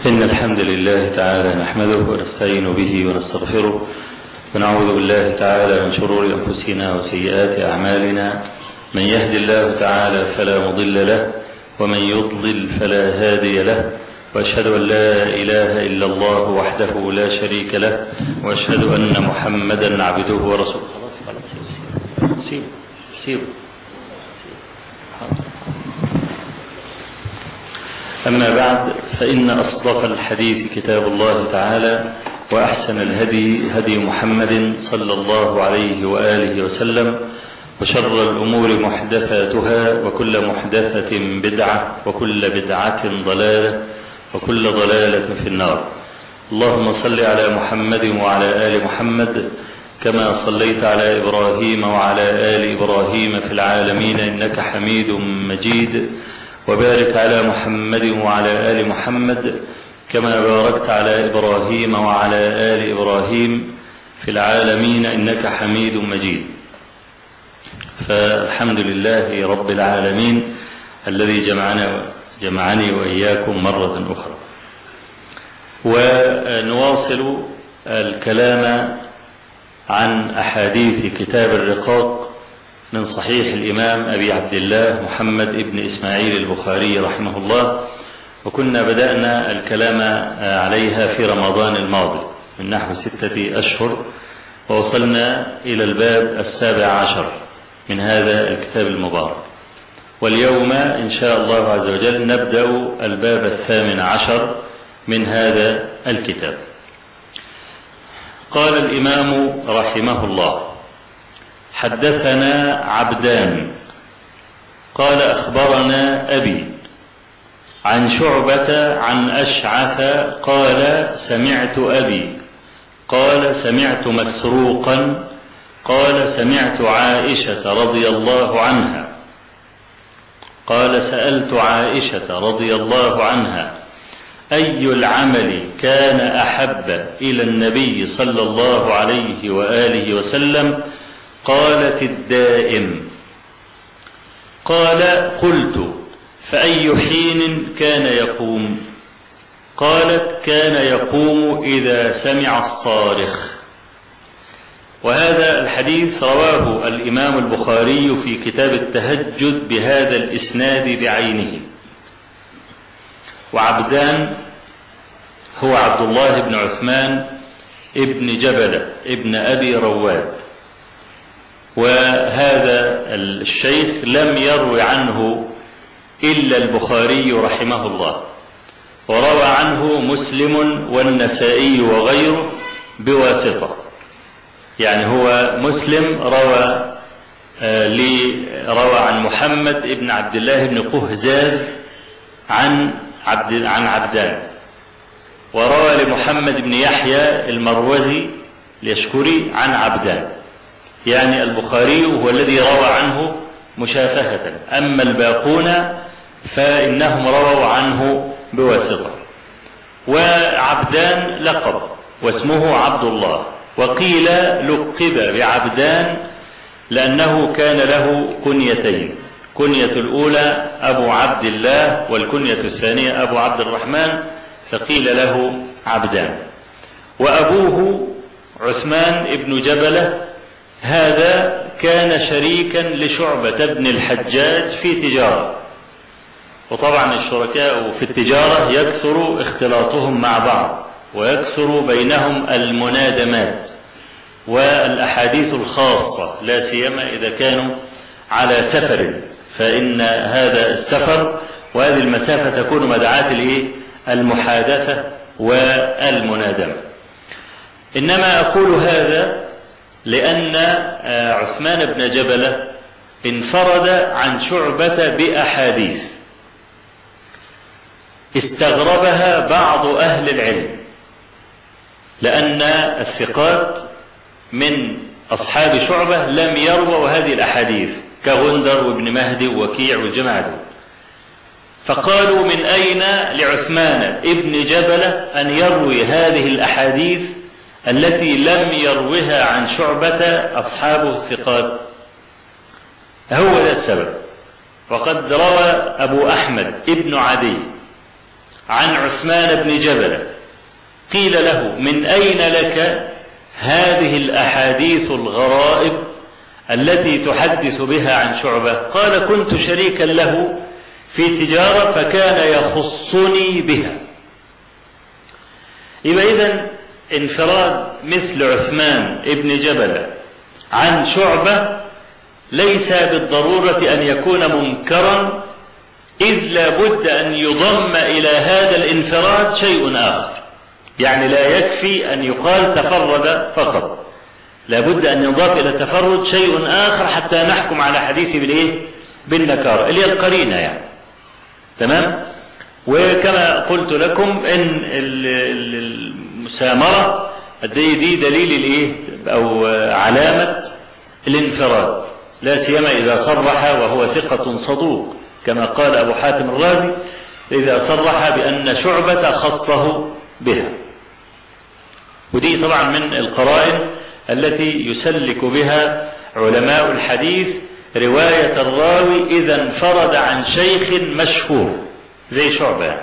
إن الحمد لله تعالى نحمده ونستعين به ونستغفره ونعوذ بالله تعالى من شرور أنفسنا وسيئات أعمالنا. من يهد الله تعالى فلا مضل له ومن يضلل فلا هادي له، وأشهد أن لا إله إلا الله وحده لا شريك له، وأشهد أن محمدا عبده ورسوله. أما بعد، فإن أصدق الحديث كتاب الله تعالى، وأحسن الهدي هدي محمد صلى الله عليه وآله وسلم، وشر الأمور محدثاتها، وكل محدثة بدعة، وكل بدعة ضلالة، وكل ضلالة في النار. اللهم صل على محمد وعلى آل محمد كما صليت على إبراهيم وعلى آل إبراهيم في العالمين إنك حميد مجيد، وبارك على محمد وعلى آل محمد كما باركت على إبراهيم وعلى آل إبراهيم في العالمين إنك حميد مجيد. فالحمد لله رب العالمين الذي جمعني وإياكم مرة أخرى. ونواصل الكلام عن أحاديث كتاب الرقاق من صحيح الإمام أبي عبد الله محمد ابن إسماعيل البخاري رحمه الله، وكنا بدأنا الكلام عليها في رمضان الماضي من نحو 6 أشهر، ووصلنا إلى الباب 17 من هذا الكتاب المبارك. واليوم إن شاء الله عز وجل نبدأ الباب 18 من هذا الكتاب. قال الإمام رحمه الله: حدثنا عبدان قال أخبرنا أبي عن شعبة عن أشعث قال سمعت أبي قال سمعت مسروقا قال سمعت عائشة رضي الله عنها قال سألت عائشة رضي الله عنها أي العمل كان أحب إلى النبي صلى الله عليه وآله وسلم؟ قالت الدائم. قال قلت فأي حين كان يقوم؟ قالت كان يقوم إذا سمع الصارخ. وهذا الحديث رواه الإمام البخاري في كتاب التهجد بهذا الإسناد بعينه. وعبدان هو عبد الله بن عثمان ابن جبلة ابن أبي رواد، وهذا الشيخ لم يروي عنه إلا البخاري رحمه الله، وروى عنه مسلم والنسائي وغيره بواسطة. يعني هو مسلم روى عن محمد ابن عبد الله بن قهزاز عن عبدان، وروى لمحمد بن يحيى المروزي اليشكري عن عبدان. يعني البخاري هو الذي روى عنه مشافهة، أما الباقون فإنهم رووا عنه بواسطة. وعبدان لقب واسمه عبد الله، وقيل لقب بعبدان لأنه كان له كنيتين، كنية الأولى أبو عبد الله، والكنية الثانية أبو عبد الرحمن، فقيل له عبدان. وأبوه عثمان ابن جبلة هذا كان شريكا لشعبة بن الحجاج في تجارة، وطبعا الشركاء في التجارة يكثر اختلاطهم مع بعض، ويكثر بينهم المنادمات والأحاديث الخاصة، لا سيما إذا كانوا على سفر، فإن هذا السفر وهذه المسافة تكون مدعاة المحادثة والمنادمة. إنما أقول هذا لأن عثمان بن جبلة انفرد عن شعبة بأحاديث استغربها بعض أهل العلم، لأن الثقات من أصحاب شعبة لم يرووا هذه الأحاديث كغندر وابن مهدي ووكيع والجماعة، فقالوا من أين لعثمان ابن جبلة أن يروي هذه الأحاديث التي لم يروها عن شعبة أصحاب الثقات؟ هو ذا السبب. وقد روى أبو أحمد ابن عدي عن عثمان بن جبلة قيل له: من أين لك هذه الأحاديث الغرائب التي تحدث بها عن شعبة؟ قال: كنت شريكا له في تجارة فكان يخصني بها. يبقى إذن انفراد مثل عثمان بن جبلة عن شعبة ليس بالضرورة أن يكون منكرا، إذ لا بد أن يضم إلى هذا الانفراد شيء آخر. يعني لا يكفي أن يقال تفرد فقط، لا بد أن يضاف إلى التفرد شيء آخر حتى نحكم على حديثه بالإيه؟ بالنكارة، اللي هي القرينة يعني. تمام؟ وكما قلت لكم إن المسامرة دي دليل الإيه؟ أو علامة الانفراد، لا سيما إذا صرح وهو ثقة صدوق، كما قال أبو حاتم الرازي: إذا صرح بأن شعبة خصه بها. ودي طبعا من القرائن التي يسلك بها علماء الحديث رواية الراوي إذا انفرد عن شيخ مشهور زي شعبة.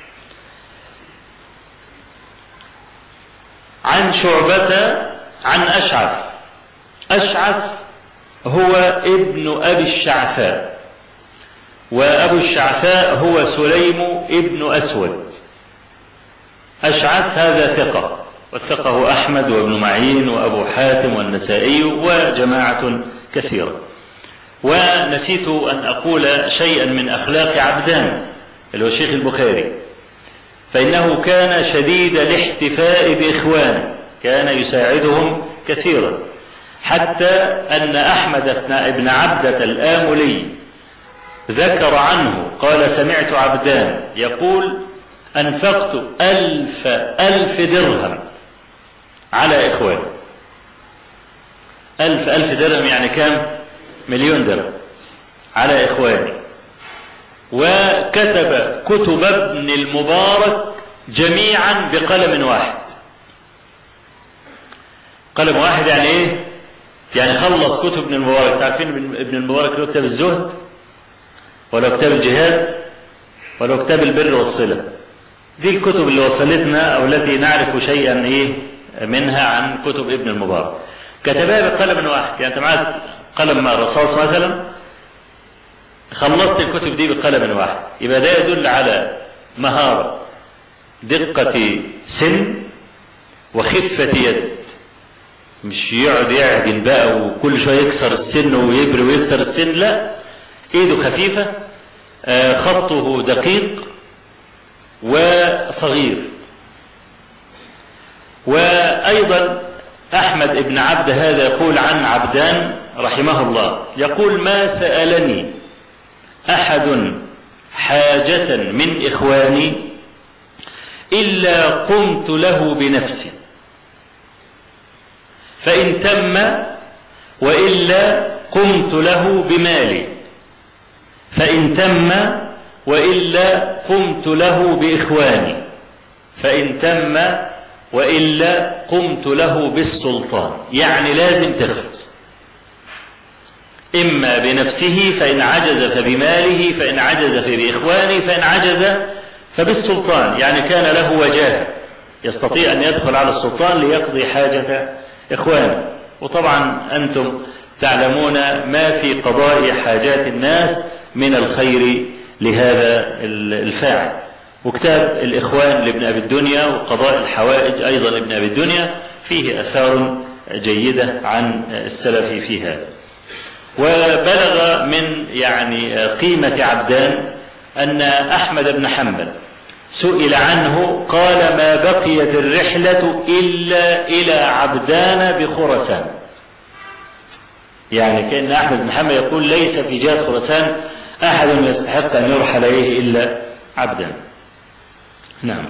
عن شعبة عن أشعث هو ابن أبي الشعثاء، وأبو الشعثاء هو سليم ابن أسود. أشعث هذا ثقة، وثقه أحمد وابن معين وأبو حاتم والنسائي وجماعة كثيرة. ونسيت أن أقول شيئا من أخلاق عبدان اللي هو الشيخ البخاري، فإنه كان شديد الاحتفاء بإخوانه، كان يساعدهم كثيرا، حتى أن أحمد بن عبدة الآملي ذكر عنه قال: سمعت عبدان يقول: أنفقت 1000 درهم على إخواني. 1000 درهم يعني كام؟ 1,000,000 درهم على إخواني. وكتب كتب ابن المبارك جميعا بقلم واحد. قلم واحد يعني إيه؟ يعني خلص كتب ابن المبارك. تعرفين ابن المبارك له كتاب الزهد، ولا كتاب الجهاد، ولا كتاب البر والصلة. دي الكتب اللي وصلتنا أو التي نعرف شيئا إيه منها عن كتب ابن المبارك. كتبها بقلم واحد، يعني أنت معك قلم رصاص مثلا، خلصت الكتب دي بقلم واحد، يبقى ده يدل على مهارة، دقة سن، وخفة يد. مش يقعد يعجن بقى وكل شوية يكسر السن ويبري ويكسر السن، لا، ايده خفيفة، خطه دقيق وصغير. وأيضا أحمد بن عبد هذا يقول عن عبدان رحمه الله، يقول: ما سألني أحد حاجة من إخواني إلا قمت له بنفسي، فإن تم وإلا قمت له بمالي، فإن تم وإلا قمت له بإخواني، فإن تم وإلا قمت له بالسلطان. يعني لازم تخلص، إما بنفسه فإن عجز فبماله، فإن عجز فبإخوانه، فإن عجز فبالسلطان. يعني كان له وجاهة، يستطيع أن يدخل على السلطان ليقضي حاجة إخوانه. وطبعا أنتم تعلمون ما في قضاء حاجات الناس من الخير لهذا الفاعل. وكتاب الإخوان لابن أبي الدنيا وقضاء الحوائج أيضا لابن أبي الدنيا فيه أثار جيدة عن السلف في هذا. وبلغ من يعني قيمة عبدان أن أحمد بن حنبل سئل عنه قال: ما بقيت الرحلة إلا إلى عبدان بخرسان. يعني كأن أحمد بن حنبل يقول: ليس في جهة خرسان أحد يستحق أن يرحل إليه إلا عبدان. نعم.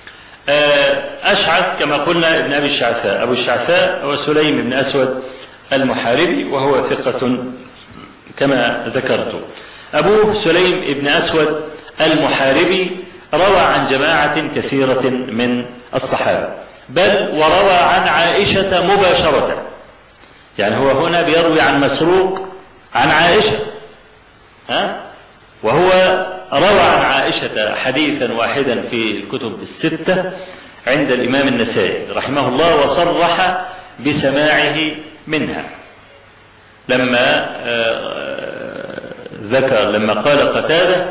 أشعث كما قلنا ابن أبي الشعثاء. أبو الشعثاء هو سليم بن أسود المحاربي، وهو ثقة كما ذكرت. أبوه سليم بن أسود المحاربي روى عن جماعة كثيرة من الصحابة، بل وروى عن عائشة مباشرة. يعني هو هنا بيروي عن مسروق عن عائشة، وهو روى عن عائشة حديثا واحدا في الكتب الستة عند الإمام النسائي رحمه الله، وصرح بسماعه منها لما لما قال قتادة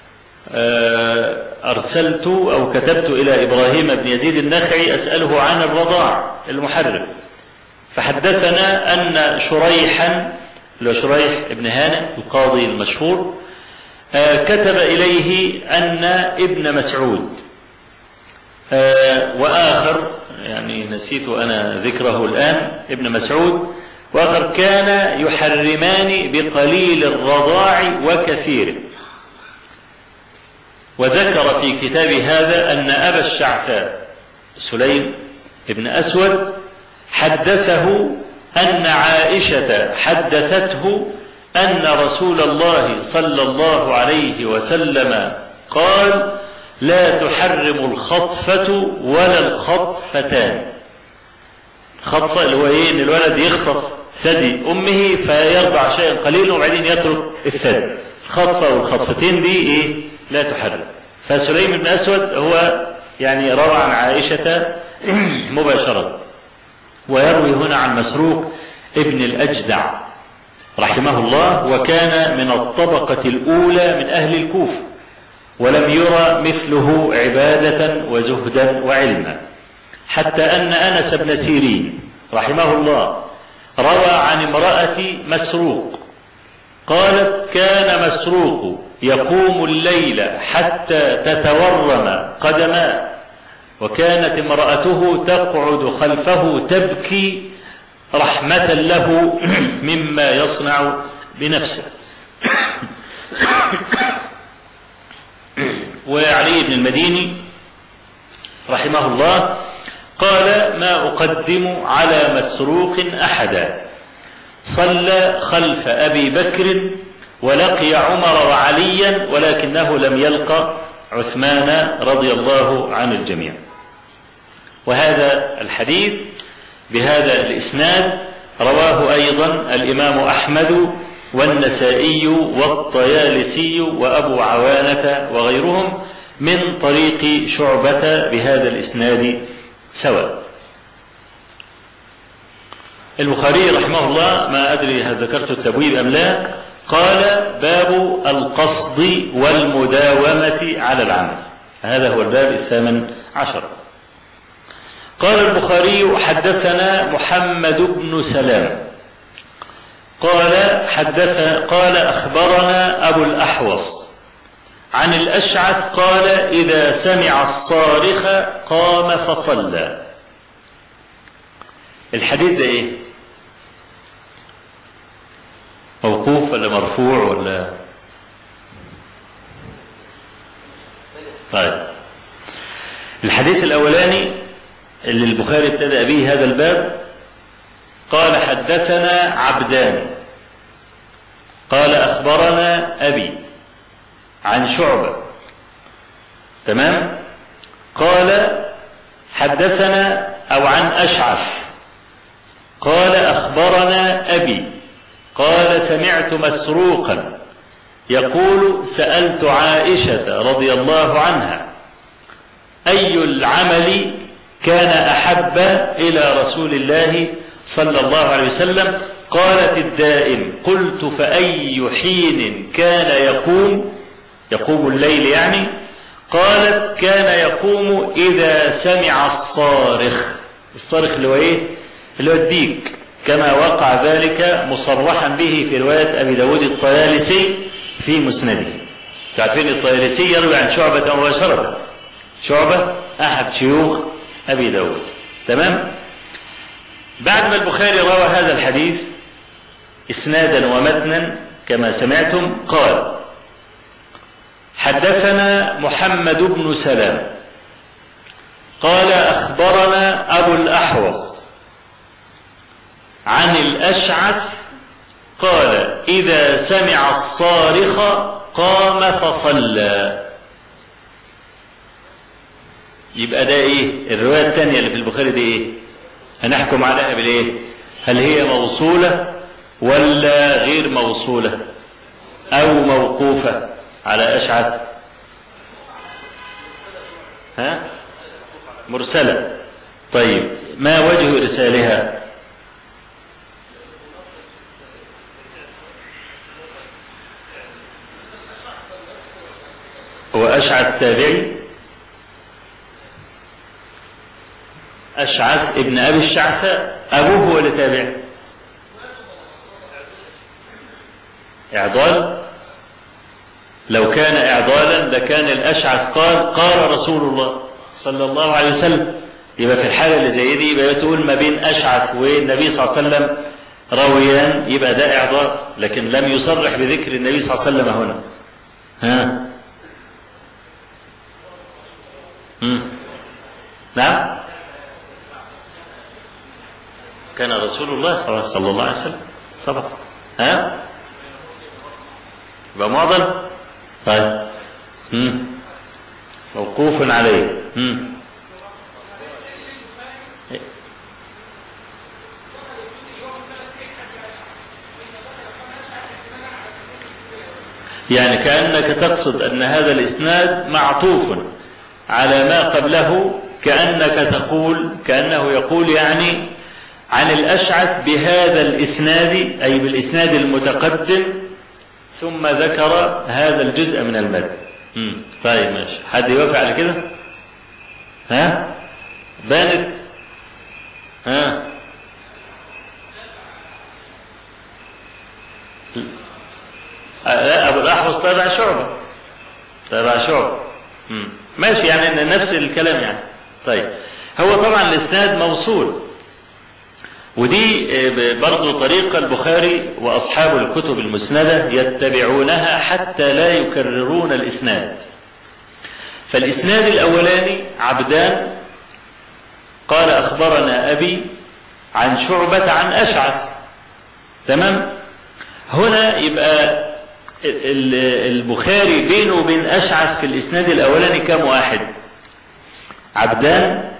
أرسلت أو كتبت إلى إبراهيم بن يزيد النخعي أسأله عن الرضاع المحرم، فحدثنا أن شريحا شريح بن هانئ القاضي المشهور كتب إليه أن ابن مسعود وآخر يعني نسيت أنا ذكره الآن ابن مسعود وآخر كان يحرمان بقليل الرضاع وكثيره. وذكر في كتاب هذا أن أبا الشعثاء سليم بن أسود حدثه أن عائشة حدثته أن رسول الله صلى الله عليه وسلم قال: لا تحرم الخطفة ولا الخطفتان. خطفة اللي هو ايه؟ ان الولد يخطف ثدي امه فيرضع شيئا قليلا وبعدين يترك الثدي. الخطفة والخطفتين دي ايه؟ لا تحرم. فسليم بن أسود هو يعني روى عن عائشة مباشرة، ويروي هنا عن مسروق ابن الأجدع رحمه الله، وكان من الطبقة الأولى من أهل الكوفة، ولم يرى مثله عبادة وزهدا وعلما، حتى أن أنس بن سيرين رحمه الله روى عن امرأة مسروق قالت: كان مسروق يقوم الليل حتى تتورم قدماه، وكانت امرأته تقعد خلفه تبكي رحمة له مما يصنع بنفسه. وعلي بن المديني رحمه الله قال: ما أقدم على مسروق أحدا، صلى خلف أبي بكر ولقي عمر وعليا ولكنه لم يلقى عثمان رضي الله عن الجميع. وهذا الحديث بهذا الإسناد رواه أيضا الإمام أحمد والنسائي والطيالسي وأبو عوانة وغيرهم من طريق شعبة بهذا الإسناد سواء. البخاري رحمه الله ما أدري هل ذكرت التبويب أم لا، قال: باب القصد والمداومة على العمل. هذا هو الباب 18. قال البخاري: حدثنا محمد بن سلام قال أخبرنا أبو الأحوص عن الأشعث قال: إذا سمع الصارخ قام فصلى. الحديث ده ايه؟ موقوف ولا مرفوع ولا؟ طيب، الحديث الأولاني اللي البخاري ابتدأ به هذا الباب قال: حدثنا عبدان قال أخبرنا أبي عن شعبة، تمام؟ قال حدثنا أو عن أشعث قال أخبرنا أبي قال: سمعت مسروقا يقول: سألت عائشة رضي الله عنها أي العمل كان أحب إلى رسول الله صلى الله عليه وسلم؟ قالت: الدائم. قلت: فأي حين كان يقوم الليل يعني؟ قالت: كان يقوم إذا سمع الصارخ. الصارخ اللي هو ايه؟ اللي هو الديك، كما وقع ذلك مصرحا به في رواية أبي داود الطيالسي في مسنده. تعرفين الطيالسي يروي عن شعبة مباشرة، شعبة أحد شيوخ أبي داود، تمام؟ بعد ما البخاري روى هذا الحديث إسنادا ومتنا كما سمعتم، قال: حدثنا محمد بن سلام قال أخبرنا أبو الأحوص عن الأشعث قال: إذا سمع الصارخ قام فصلى. يبقى ده ايه؟ الرواية الثانية اللي في البخاري دي ايه؟ هنحكم عليها بالايه؟ هل هي موصولة ولا غير موصولة او موقوفة؟ على أشعث؟ مرسلة. طيب ما وجه إرسالها؟ هو أشعث تابعي؟ أشعث ابن أبي الشعثاء أبوه هو اللي تابعي؟ إعضال؟ لو كان إعضالا لكان الأشعث قال رسول الله صلى الله عليه وسلم. يبقى في الحالة اللي زي دي يبقى تقول ما بين أشعث والنبي صلى الله عليه وسلم راويان، يبقى ده إعضال، لكن لم يصرح بذكر النبي صلى الله عليه وسلم هنا. نعم، كان رسول الله صلى الله عليه وسلم سبق. يبقى معضل. طيب موقوف عليه. يعني كأنك تقصد أن هذا الإسناد معطوف على ما قبله، كأنه يقول يعني عن الأشعث بهذا الإسناد، أي بالإسناد المتقدم، ثم ذكر هذا الجزء من المتن. طيب ماشي، حد يوافق على كده؟ بانت؟ لا، أبو الأحوص تابع شعبة. ماشي، يعني نفس الكلام يعني. طيب هو طبعا الإسناد موصول، ودي برضو طريقة البخاري وأصحاب الكتب المسندة يتبعونها حتى لا يكررون الإسناد. فالإسناد الأولاني عبدان قال أخبرنا أبي عن شعبة عن أشعث. تمام. هنا يبقى البخاري بينه وبين أشعث في الإسناد الأولاني كم واحد؟ عبدان،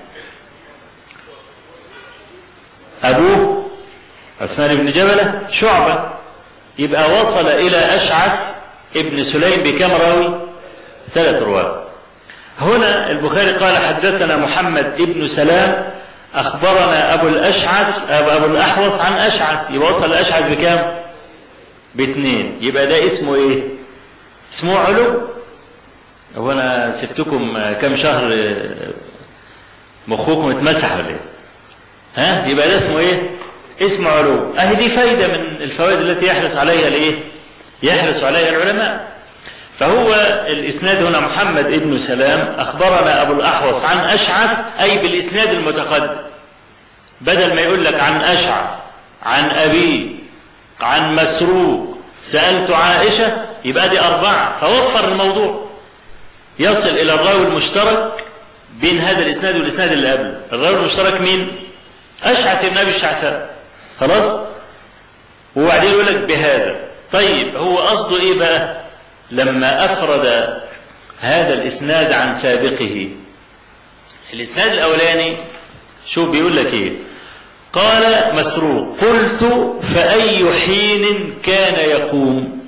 أبوه عثمان بن جبلة، شعبة. يبقى وصل إلى أشعث ابن سليم بكم راوي؟ 3 رواة. هنا البخاري قال حدثنا محمد ابن سلام أخبرنا أبو الأحوص عن أشعث. يبقى وصل أشعث بكم؟ ب2. يبقى ده اسمه إيه؟ اسمه علو. هو أنا سبتكم كم شهر مخكم اتمسح ولا إيه؟ يبقى ده اسمه إيه؟ اسمه علو. دي فايدة من الفوائد التي يحرص عليها العلماء. فهو الإسناد هنا محمد ابن سلام أخبرنا أبو الأحوص عن أشعث، أي بالإسناد المتقدم، بدل ما يقول لك عن أشعث عن أبي عن مسروق سألت عائشة، يبقى دي 4. فوفر الموضوع، يصل إلى الراوي المشترك بين هذا الإسناد والإسناد اللي قبله. الراوي المشترك مين؟ أشعث بن أبي الشعثاء. خلاص. وبعدين يقول لك بهذا. طيب هو قصده إيه بقى لما أفرد هذا الإسناد عن سابقه؟ الإسناد الأولاني شوف بيقول لك إيه؟ قال مسروق قلت فأي حين كان يقوم؟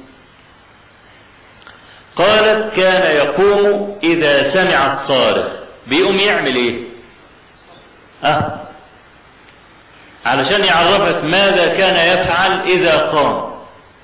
قالت كان يقوم إذا سمع الصارخ. بيقوم يعمل إيه؟ علشان يعرفك ماذا كان يفعل إذا قام.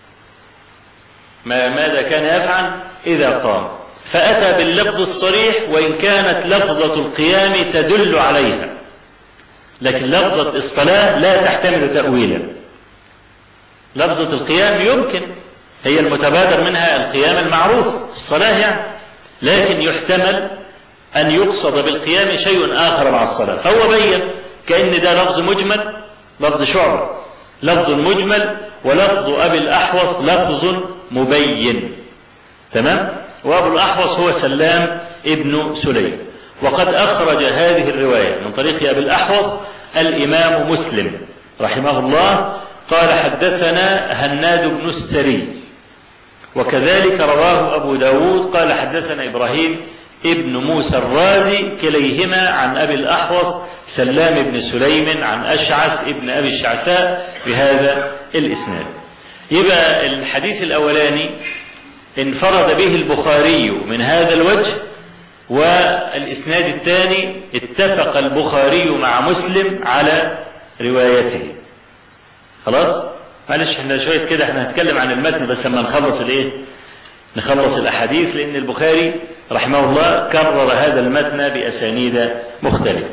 ماذا كان يفعل إذا قام. فأتى باللفظ الصريح، وإن كانت لفظة القيام تدل عليها، لكن لفظة الصلاة لا تحتمل تأويلا. لفظة القيام يمكن هي المتبادر منها القيام المعروف الصلاة يعني، لكن يحتمل أن يقصد بالقيام شيء آخر مع الصلاة. فهو بين كأن ده لفظ مجمل، لفظ شعبة لفظ مجمل، ولفظ أبي الأحوص لفظ مبين. تمام. وأبو الأحوص هو سلام ابن سليم. وقد أخرج هذه الرواية من طريق أبي الأحوص الإمام مسلم رحمه الله. قال حدثنا هناد بن السري، وكذلك رواه أبو داود قال حدثنا إبراهيم ابن موسى الرازي، كليهما عن أبي الأحوص سلام بن سليم عن أشعث ابن أبي الشعثاء بهذا الإسناد. يبقى الحديث الأولاني انفرد به البخاري من هذا الوجه، والإسناد الثاني اتفق البخاري مع مسلم على روايته. خلاص؟ معلش احنا شوية كده احنا هنتكلم عن المتن بس لما نخلص الأحاديث، لأن البخاري رحمه الله كرر هذا المتن بأسانيد مختلفة.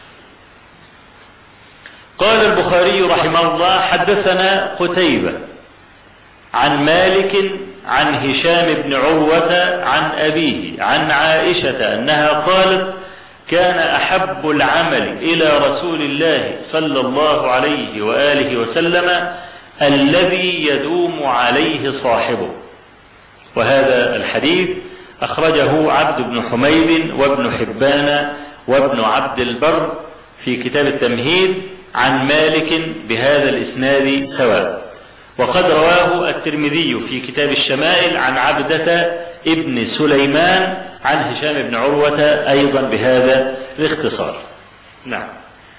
قال البخاري رحمه الله: حدثنا قتيبة عن مالك عن هشام بن عروة عن أبيه عن عائشة أنها قالت: كان أحب العمل إلى رسول الله صلى الله عليه وآله وسلم الذي يدوم عليه صاحبه. وهذا الحديث أخرجه عبد بن حميد وابن حبان وابن عبد البر في كتاب التمهيد عن مالك بهذا الإسناد سواء. وقد رواه الترمذي في كتاب الشمائل عن عبدة ابن سليمان عن هشام بن عروة أيضا بهذا الاختصار. نعم.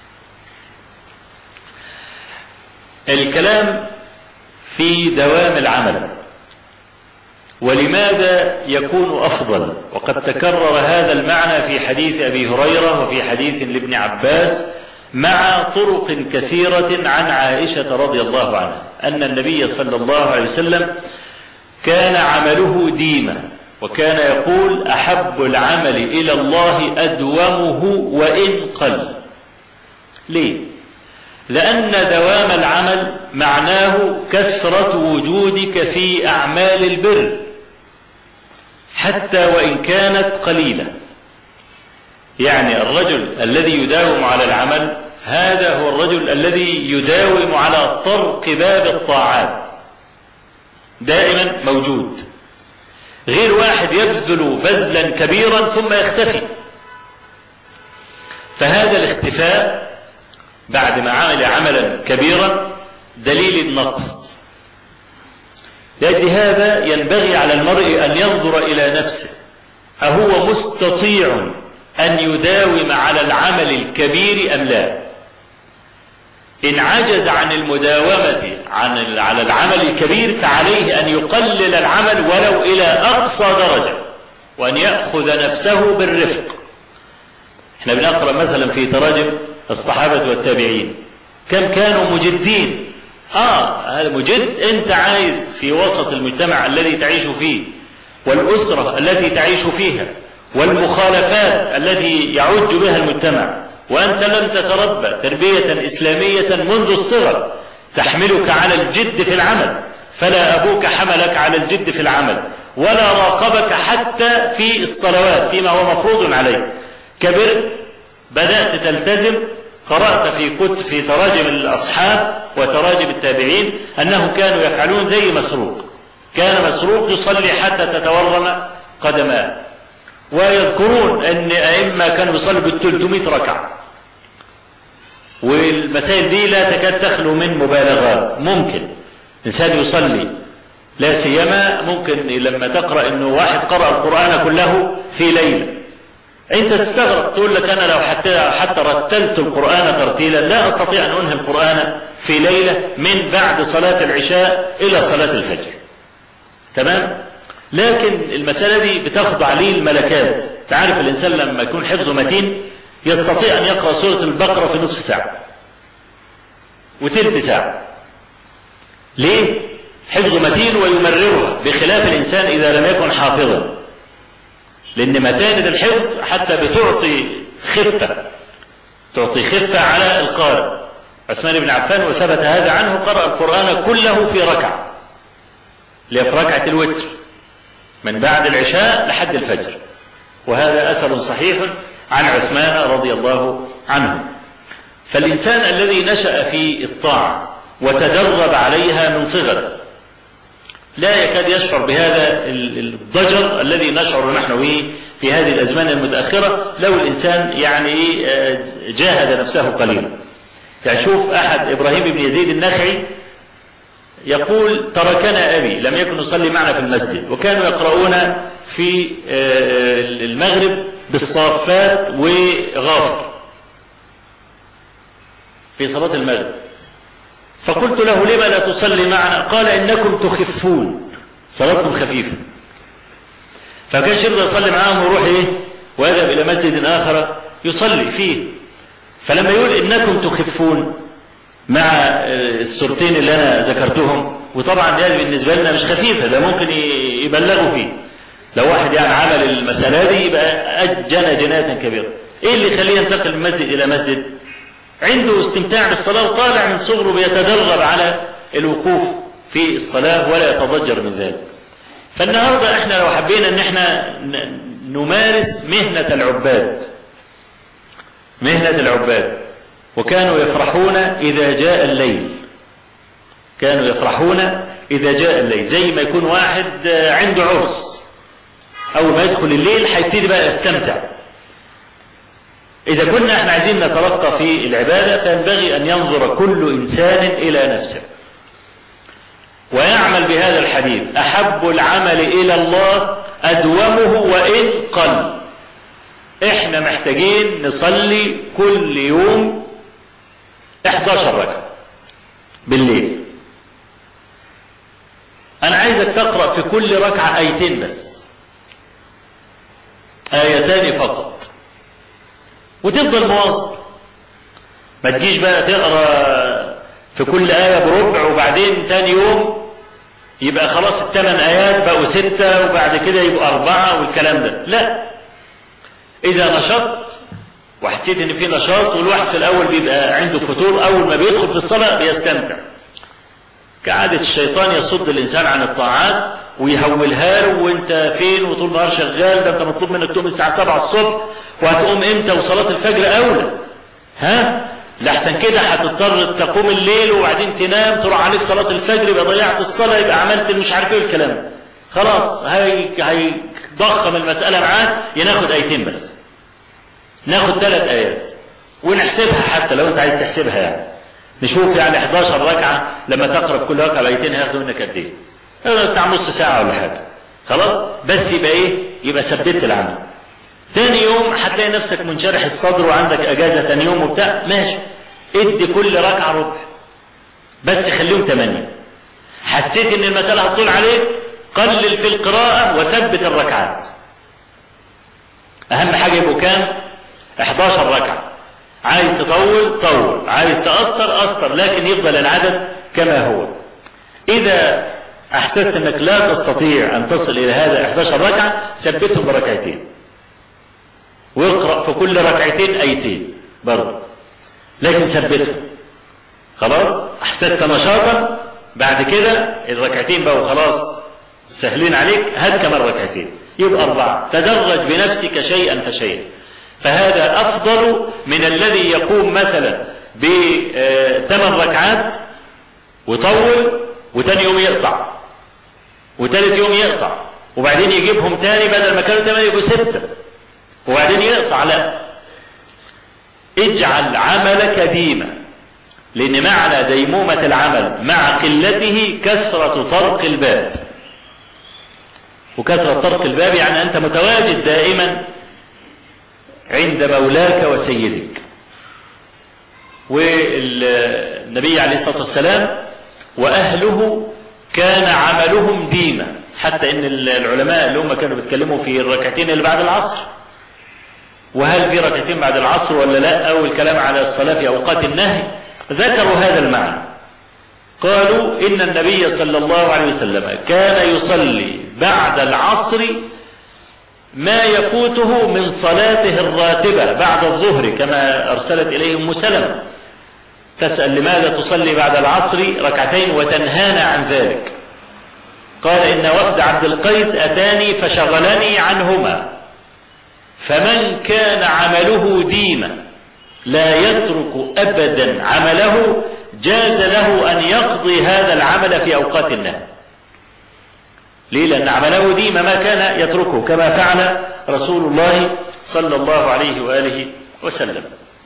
الكلام في دوام العمل، ولماذا يكون أفضل؟ وقد تكرر هذا المعنى في حديث أبي هريرة وفي حديث لابن عباس مع طرق كثيرة عن عائشة رضي الله عنها أن النبي صلى الله عليه وسلم كان عمله ديما، وكان يقول: أحب العمل إلى الله أدومه وإن قل. ليه؟ لأن دوام العمل معناه كثرة وجودك في أعمال البر حتى وإن كانت قليلة. يعني الرجل الذي يداوم على العمل هذا هو الرجل الذي يداوم على طرق باب الطاعات، دائما موجود، غير واحد يبذل بذلا كبيرا ثم يختفي. فهذا الاختفاء بعد ما عمل عملا كبيرا دليل النقص. لأجل هذا ينبغي على المرء أن ينظر إلى نفسه، أهو مستطيع أن يداوم على العمل الكبير أم لا؟ إن عجز عن المداومة على العمل الكبير فعليه أن يقلل العمل ولو إلى أقصى درجة، وأن يأخذ نفسه بالرفق. احنا بنقرأ مثلا في تراجم الصحابة والتابعين كم كانوا مجدين. هذا مجد. انت عايز في وسط المجتمع الذي تعيش فيه والأسرة التي تعيش فيها والمخالفات التي يعج بها المجتمع، وأنت لم تتربى تربية إسلامية منذ الصغر تحملك على الجد في العمل، فلا أبوك حملك على الجد في العمل ولا راقبك حتى في الصلوات فيما هو مفروض عليك. كبرت، بدأت تلتزم، قرأت في تراجم الأصحاب وتراجم التابعين أنهم كانوا يفعلون زي مسروق. كان مسروق يصلي حتى تتورم قدماه، ويذكرون أن أئمة كانوا يصلوا بال300 ركعة. والمسائل دي لا تكاد تخلو من مبالغات. ممكن إنسان يصلي، لا سيما ممكن لما تقرأ أنه واحد قرأ القرآن كله في ليلة، أنت تستغرب تقول لك أنا لو حتى رتلت القرآن ترتيلا لا أستطيع أن أنهي القرآن في ليلة من بعد صلاة العشاء إلى صلاة الفجر. تمام؟ لكن المسألة دي بتخضع ليه الملكات. تعرف الإنسان لما يكون حفظه متين يستطيع أن يقرأ سورة البقرة في نصف ساعة وثلث ساعة. ليه؟ حفظه متين ويمررها، بخلاف الإنسان إذا لم يكن حافظا، لأن متانة الحفظ حتى بتعطي خفة على القارئ. عثمان بن عفان وثبت هذا عنه قرأ القرآن كله في ركعة، في ركعة الوتر من بعد العشاء لحد الفجر، وهذا أثر صحيح عن عثمان رضي الله عنه. فالإنسان الذي نشأ في الطاعة وتدرب عليها من صغره لا يكاد يشعر بهذا الضجر الذي نشعر نحن به في هذه الأزمان المتأخرة لو الإنسان يعني جاهد نفسه قليلا. يعني شوف أحد إبراهيم بن يزيد النخعي يقول: تركنا أبي، لم يكن يصلي معنا في المسجد، وكانوا يقرؤون في المغرب بالصافات وغافر في صلاة المغرب. فقلت له: لما لا تصلي معنا؟ قال: إنكم تخفون، صلاتكم خفيفة. فكانش يرضى يصلي معاهم ويروح ايه ويذهب الى مسجد اخر يصلي فيه. فلما يقول انكم تخفون مع السورتين اللي انا ذكرتهم، وطبعا ده بالنسبه لنا مش خفيفه، ده ممكن يبلغوا فيه. لو واحد يعني عمل المساله دي يبقى اجنى جنايه كبيره. ايه اللي يخليه ينتقل من مسجد الى مسجد؟ عنده استمتاع بالصلاه وطالع من صغره بيتدرب على الوقوف في الصلاه ولا يتضجر من ذلك. فالنهارده احنا لو حبينا ان احنا نمارس مهنه العباد، مهنه العباد، وكانوا يفرحون إذا جاء الليل، كانوا يفرحون إذا جاء الليل، زي ما يكون واحد عنده عرس أول ما يدخل الليل هيبتدي بقى يستمتع. إذا كنا احنا عايزين نترقى في العبادة فينبغي أن ينظر كل إنسان إلى نفسه ويعمل بهذا الحديث: أحب العمل إلى الله أدومه وإن قل. احنا محتاجين نصلي كل يوم 11 ركعة بالليل. انا عايزك تقرأ في كل ركعة آيتين بس، آيتان فقط، وتفضل مواظب. ما تجيش بقى تقرأ في كل آية بربع وبعدين تاني يوم يبقى خلاص ال8 آيات بقوا 6 وبعد كده يبقوا 4 والكلام ده. لا، إذا نشطت وحسيت ان في نشاط، والواحد في الاول بيبقى عنده فتور، اول ما بيدخل في الصلاة بيستمتع. كعادة الشيطان يصد الانسان عن الطاعات ويهولها له، وانت فين وطول النهار شغال، ده انت مطلوب منك تقوم الساعة 7 الصبح، وهتقوم امتى وصلاة الفجر اولى، لحسن كده هتضطر تقوم الليل وبعدين تنام، تروح عليك صلاة الفجر، يبقى ضيعت الصلاة، يبقى عملت مش عارف ايه الكلام. خلاص هيضخم المسألة معاك. ناخد آيتين بس، ناخد 3 آيات ونحسبها، حتى لو انت عايز تحسبها يعني نشوف يعني 11 ركعة لما تقرأ كل ركعة آيتين هياخدوا منك قد ايه؟ بتاع نص ساعة ولا حاجة. خلاص بس يبقى ايه؟ يبقى ثبتت العمل. تاني يوم هتلاقي نفسك منشرح الصدر وعندك اجازة تاني يوم وبتاع، ماشي، ادي كل ركعة ربع بس، خليهم 8. حسيت ان المسألة هتطول عليك، قلل في القراءة وثبت الركعات. اهم حاجة يبقوا كام؟ 11 ركعة. عايز تطول طول، عايز تأثر أثر، لكن يفضل العدد كما هو. إذا أحسست أنك لا تستطيع أن تصل إلى هذا 11 ركعة، ثبتهم بركعتين، واقرأ في كل ركعتين آيتين برضه، لكن ثبتهم. خلاص أحسست نشاطا، بعد كده الركعتين بقوا خلاص سهلين عليك، هات كمان ركعتين، يبقى 4. تدرج بنفسك شيئا فشيئا. فهذا أفضل من الذي يقوم مثلا ب8 ركعات وطول، وتاني يوم يقطع، وتالت يوم يقطع، وبعدين يجيبهم تاني بدل ما كانوا 8 يبقوا 6، وبعدين يقطع. لا، اجعل عملك ديما، لأن معنى ديمومة العمل مع قلته كثرة طرق الباب. وكثرة طرق الباب يعني أنت متواجد دائما عند مولاك وسيدك. والنبي عليه الصلاة والسلام وأهله كان عملهم ديما، حتى إن العلماء اللي هم كانوا بيتكلموا في الركعتين اللي بعد العصر، وهل في ركعتين بعد العصر ولا لا، أو الكلام على الصلاة في أوقات النهي، ذكروا هذا المعنى. قالوا إن النبي صلى الله عليه وسلم كان يصلي بعد العصر ما يفوته من صلاته الراتبة بعد الظهر، كما أرسلت إليه أم سلمة تسأل لماذا تصلي بعد العصر ركعتين وتنهانا عن ذلك. قال إن وفد عبد القيس أتاني فشغلني عنهما، فمن كان عمله ديما لا يترك أبدا عمله جاز له أن يقضي هذا العمل في أوقات النهي. ليه؟ لأن عمله ديما ما كان يتركه، كما فعل رسول الله صلى الله عليه وآله وسلم.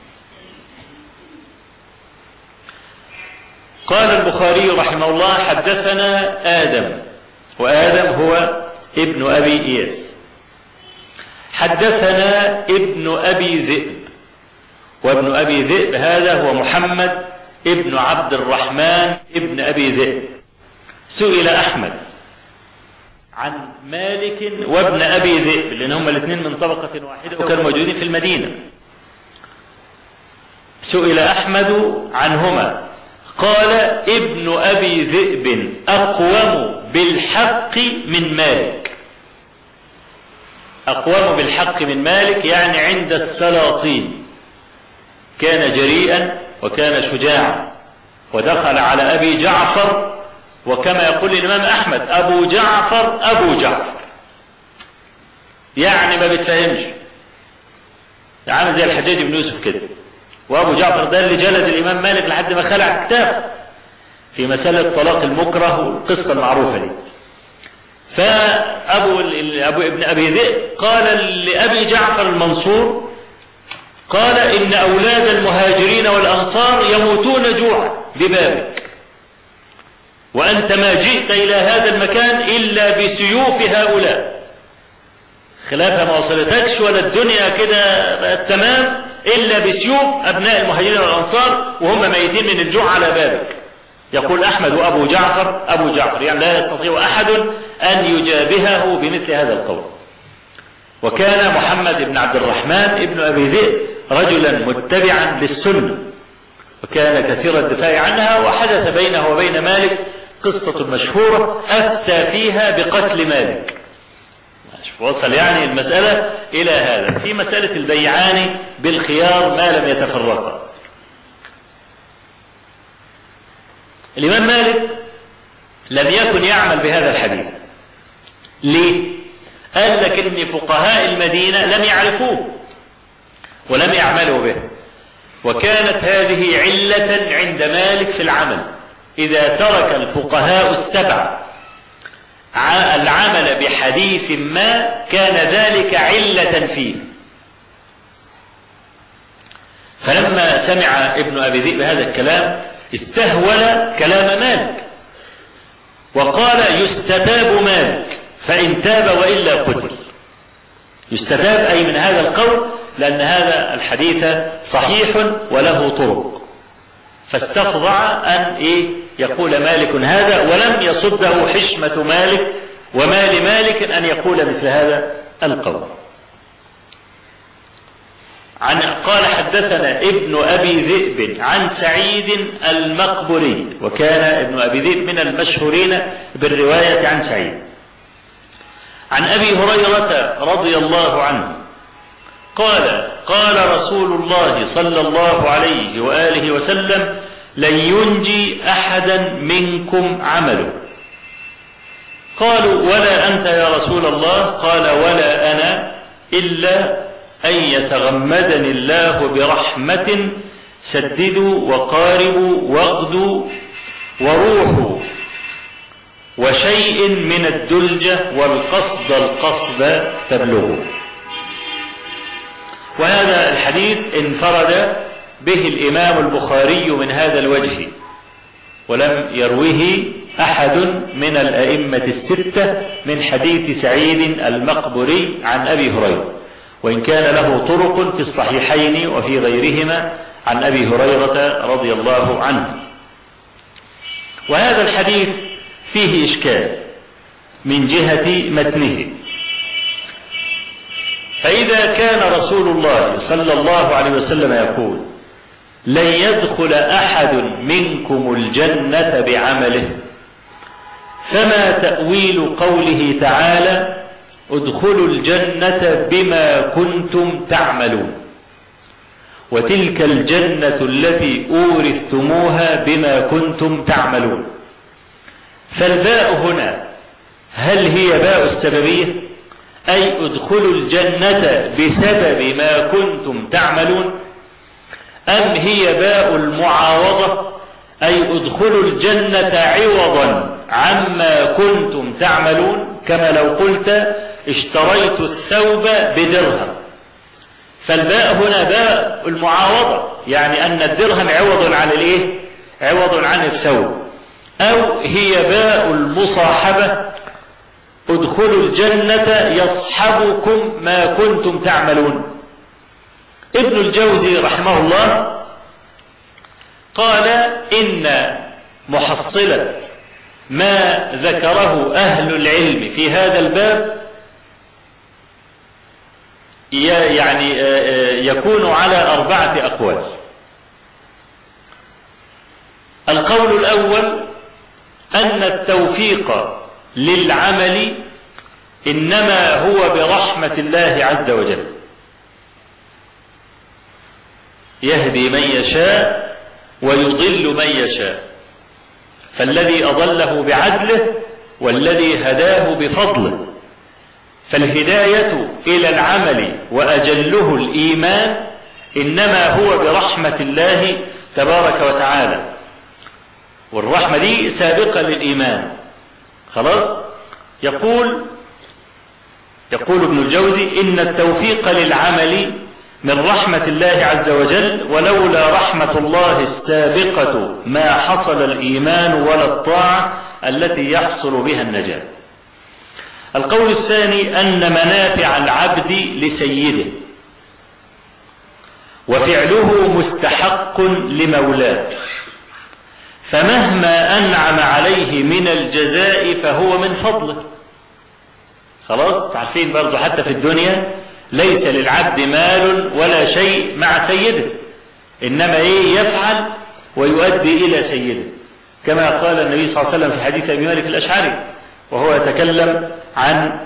قال البخاري رحمه الله: حدثنا آدم، وآدم هو ابن أبي إياس. حدثنا ابن أبي ذئب، وابن أبي ذئب هذا هو محمد ابن عبد الرحمن ابن أبي ذئب. سئل أحمد عن مالك وابن أبي ذئب، لأن هم الاثنين من طبقة واحدة وكانوا موجودين في المدينة. سئل أحمد عنهما قال ابن أبي ذئب أقوم بالحق من مالك. أقوم بالحق من مالك يعني عند السلاطين، كان جريئا وكان شجاعا، ودخل على أبي جعفر، وكما يقول الإمام أحمد أبو جعفر أبو جعفر، يعني ما بتفهمش، عامل زي الحجاج بن يوسف كده. وأبو جعفر ده اللي جلد الإمام مالك لحد ما خلع كتاب في مسألة طلاق المكره والقصة المعروفة دي. فأبو ابن أبي ذئب قال لأبي جعفر المنصور، قال إن أولاد المهاجرين والأنصار يموتون جوعا ببابك، وأنت ما جئت إلى هذا المكان إلا بسيوف هؤلاء، خلافها ما وصلتكش ولا الدنيا كده بقت تمام إلا بسيوف أبناء المهاجرين والأنصار وهم ميتين من الجوع على بابك. يقول أحمد وأبو جعفر أبو جعفر، يعني لا يستطيع أحد أن يجابهه بمثل هذا القول. وكان محمد بن عبد الرحمن بن أبي ذئب رجلا متبعا للسنة، وكان كثير الدفاع عنها، وحدث بينه وبين مالك قصة مشهورة أفتى فيها بقتل مالك. وصل يعني المسألة إلى هذا في مسألة البيعان بالخيار ما لم يتفرقا. الإمام مالك لم يكن يعمل بهذا الحديث. ليه؟ قال لك إن فقهاء المدينة لم يعرفوه ولم يعملوا به، وكانت هذه علة عند مالك في العمل. إذا ترك الفقهاء السبعة العمل بحديث ما كان ذلك علة فيه. فلما سمع ابن أبي ذئب هذا الكلام استهول كلام مالك وقال يستتاب مالك فإن تاب وإلا قتل. يستتاب أي من هذا القول، لأن هذا الحديث صحيح وله طرق، فاستفضع أن يقول مالك هذا، ولم يصده حشمة مالك وما لمالك أن يقول مثل هذا القول. قال حدثنا ابن أبي ذئب عن سعيد المقبري، وكان ابن أبي ذئب من المشهورين بالرواية عن سعيد، عن أبي هريرة رضي الله عنه قال قال رسول الله صلى الله عليه وآله وسلم لن ينجي أحدا منكم عمله. قالوا ولا أنت يا رسول الله؟ قال ولا أنا إلا أن يتغمدني الله برحمة سددوا وقاربوا واغدوا وروحوا وشيء من الدلجة والقصد القصد تبلغوا. وهذا الحديث انفرد به الإمام البخاري من هذا الوجه، ولم يروه أحد من الأئمة الستة من حديث سعيد المقبري عن أبي هريرة، وإن كان له طرق في الصحيحين وفي غيرهما عن أبي هريرة رضي الله عنه. وهذا الحديث فيه إشكال من جهة متنه. فإذا كان رسول الله صلى الله عليه وسلم يقول لن يدخل أحد منكم الجنة بعمله، فما تأويل قوله تعالى ادخلوا الجنة بما كنتم تعملون، وتلك الجنة التي أورثتموها بما كنتم تعملون؟ فالباء هنا هل هي باء السببية، أي ادخلوا الجنة بسبب ما كنتم تعملون، أم هي باء المعاوضة أي ادخلوا الجنة عوضا عما كنتم تعملون، كما لو قلت اشتريت الثوب بدرهم، فالباء هنا باء المعاوضة، يعني أن الدرهم عوض عن عوض عن الثوب، أو هي باء المصاحبة ادخلوا الجنة يصحبكم ما كنتم تعملون. ابن الجوزي رحمه الله قال إن محصلة ما ذكره أهل العلم في هذا الباب يعني يكون على 4 أقوال. القول الأول أن التوفيق للعمل إنما هو برحمة الله عز وجل، يهدي من يشاء ويضل من يشاء، فالذي أضله بعدله والذي هداه بفضله. فالهداية إلى العمل وأجله الإيمان إنما هو برحمة الله تبارك وتعالى، والرحمة دي سابقة للإيمان. خلاص. يقول ابن الجوزي إن التوفيق للعمل من رحمة الله عز وجل، ولولا رحمة الله السابقة ما حصل الإيمان ولا الطاعة التي يحصل بها النجاة. القول الثاني أن منافع العبد لسيده، وفعله مستحق لمولاه، فمهما أنعم عليه من الجزاء فهو من فضله. خلاص. عارفين برضو حتى في الدنيا ليس للعبد مال ولا شيء مع سيده، إنما يفعل ويؤدي إلى سيده، كما قال النبي صلى الله عليه وسلم في حديث أبي مالك الأشعري وهو يتكلم عن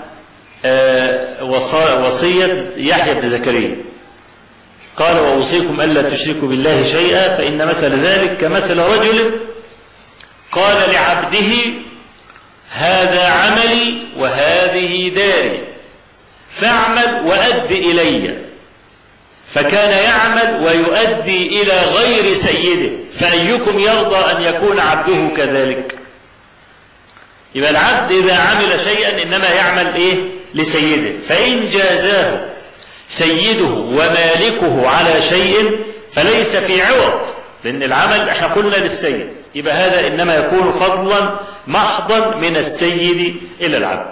وصية يحيى بن زكريا، قال وأوصيكم ألا تشركوا بالله شيئا فإن مثل ذلك كمثل رجل قال لعبده هذا عملي وهذه داري فاعمل وأد إلي، فكان يعمل ويؤدي إلى غير سيده، فأيكم يرضى أن يكون عبده كذلك؟ يبقى العبد إذا عمل شيئا إنما يعمل لسيده، فإن جازاه سيده ومالكه على شيء فليس في عوض، لأن العمل احنا قلنا للسيد، يبقى هذا إنما يكون فضلا محضا من السيد إلى العبد.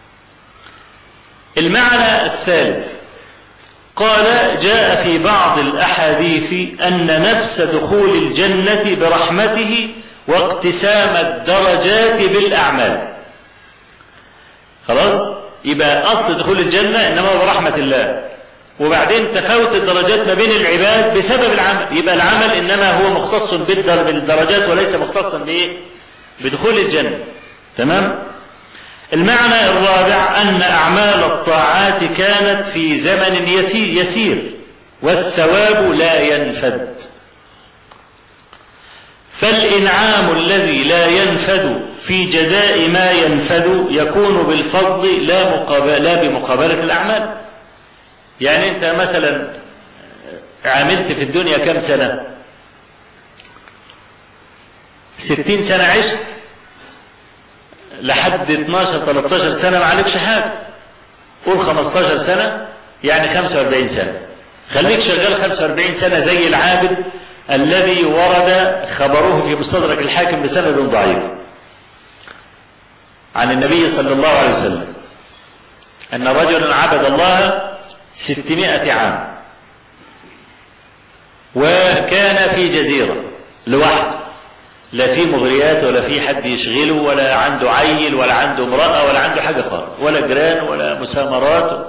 المعنى الثالث قال جاء في بعض الأحاديث أن نفس دخول الجنة برحمته واقتسام الدرجات بالأعمال. خلاص. يبقى أصل دخول الجنة إنما هو برحمة الله، وبعدين تفاوت الدرجات ما بين العباد بسبب العمل، يبقى العمل إنما هو مختص بالدرجات وليس مختصا بدخول الجنة. تمام. المعنى الرابع أن أعمال الطاعات كانت في زمن يسير والثواب لا ينفد، فالإنعام الذي لا ينفد في جزاء ما ينفد يكون بالفضل لا بمقابلة الأعمال. يعني أنت مثلا عملت في الدنيا كم سنة؟ 60 سنة عشت لحد 12-13 سنة ما عليكش حاجة، قول 15 سنة يعني 45 سنة، خليك شغال 45 سنة زي العابد الذي ورد خبره في مستدرك الحاكم بسند ضعيف عن النبي صلى الله عليه وسلم أن رجلا عبد الله 600 عام، وكان في جزيرة لوحده، لا في مغريات ولا في حد يشغله ولا عنده عيل ولا عنده امرأة ولا عنده حاجة خالص ولا جيران ولا مسامرات.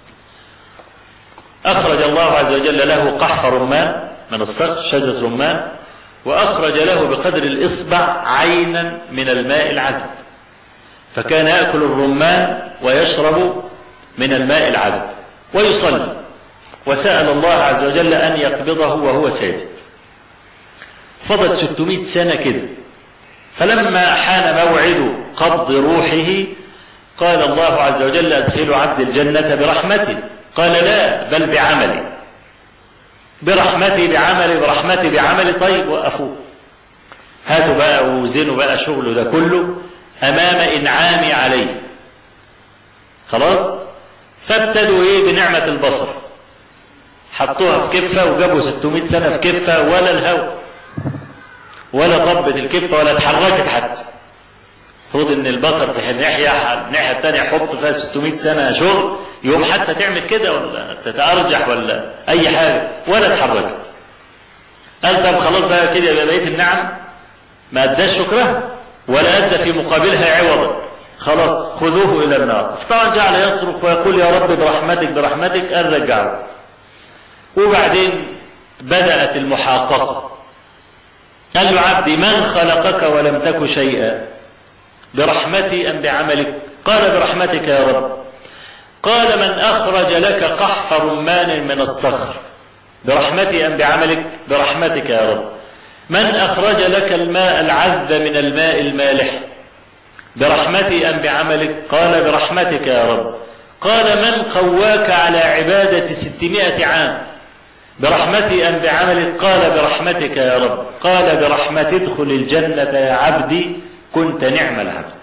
أخرج الله عز وجل له قحف رمان من الصخر، شجرة رمان، وأخرج له بقدر الإصبع عينا من الماء العذب، فكان يأكل الرمان ويشرب من الماء العذب ويصلي، وسأل الله عز وجل أن يقبضه وهو ساجد. فضل 600 سنة كده، فلما حان موعد قبض روحه قال الله عز وجل أدخل عبد الجنة برحمتي، قال لا بل بعملي، برحمتي بعملي برحمتي بعملي. طيب وقفوه، هاتوا بقى ووزنوا بقى شغله ده كله أمام إنعامي عليه. خلاص. فابتدوا بنعمة البصر، حطوها في كفة وجابوا 600 سنة في كفة، ولا الهوى ولا طبت الكفة ولا اتحركت حتى. المفروض ان البصر في الناحية الثانية يحط فيها 600 سنة شغل يوم حتى تعمل كده ولا تتأرجح ولا اي حاجة، ولا اتحركت. قال طب خلاص بقى كده يبقى بقية النعم ما اداش شكرها، ولا أدى في مقابلها عوضا، خلاص خذوه إلى النار. طبعا جعل يصرخ ويقول يا رب برحمتك برحمتك أرجعه. وبعدين بدأت المحاققة. قال له عبدي من خلقك ولم تك شيئا؟ برحمتي أم بعملك؟ قال برحمتك يا رب. قال من أخرج لك قحف رمان من الصخر؟ برحمتي أم بعملك؟ برحمتك يا رب. من أخرج لك الماء العذب من الماء المالح؟ برحمتي أم بعملك؟ قال برحمتك يا رب. قال من قواك على عبادة 600 عام؟ برحمتي أم بعملك؟ قال برحمتك يا رب. قال برحمتي ادخل الجنة يا عبدي كنت نعم العبد.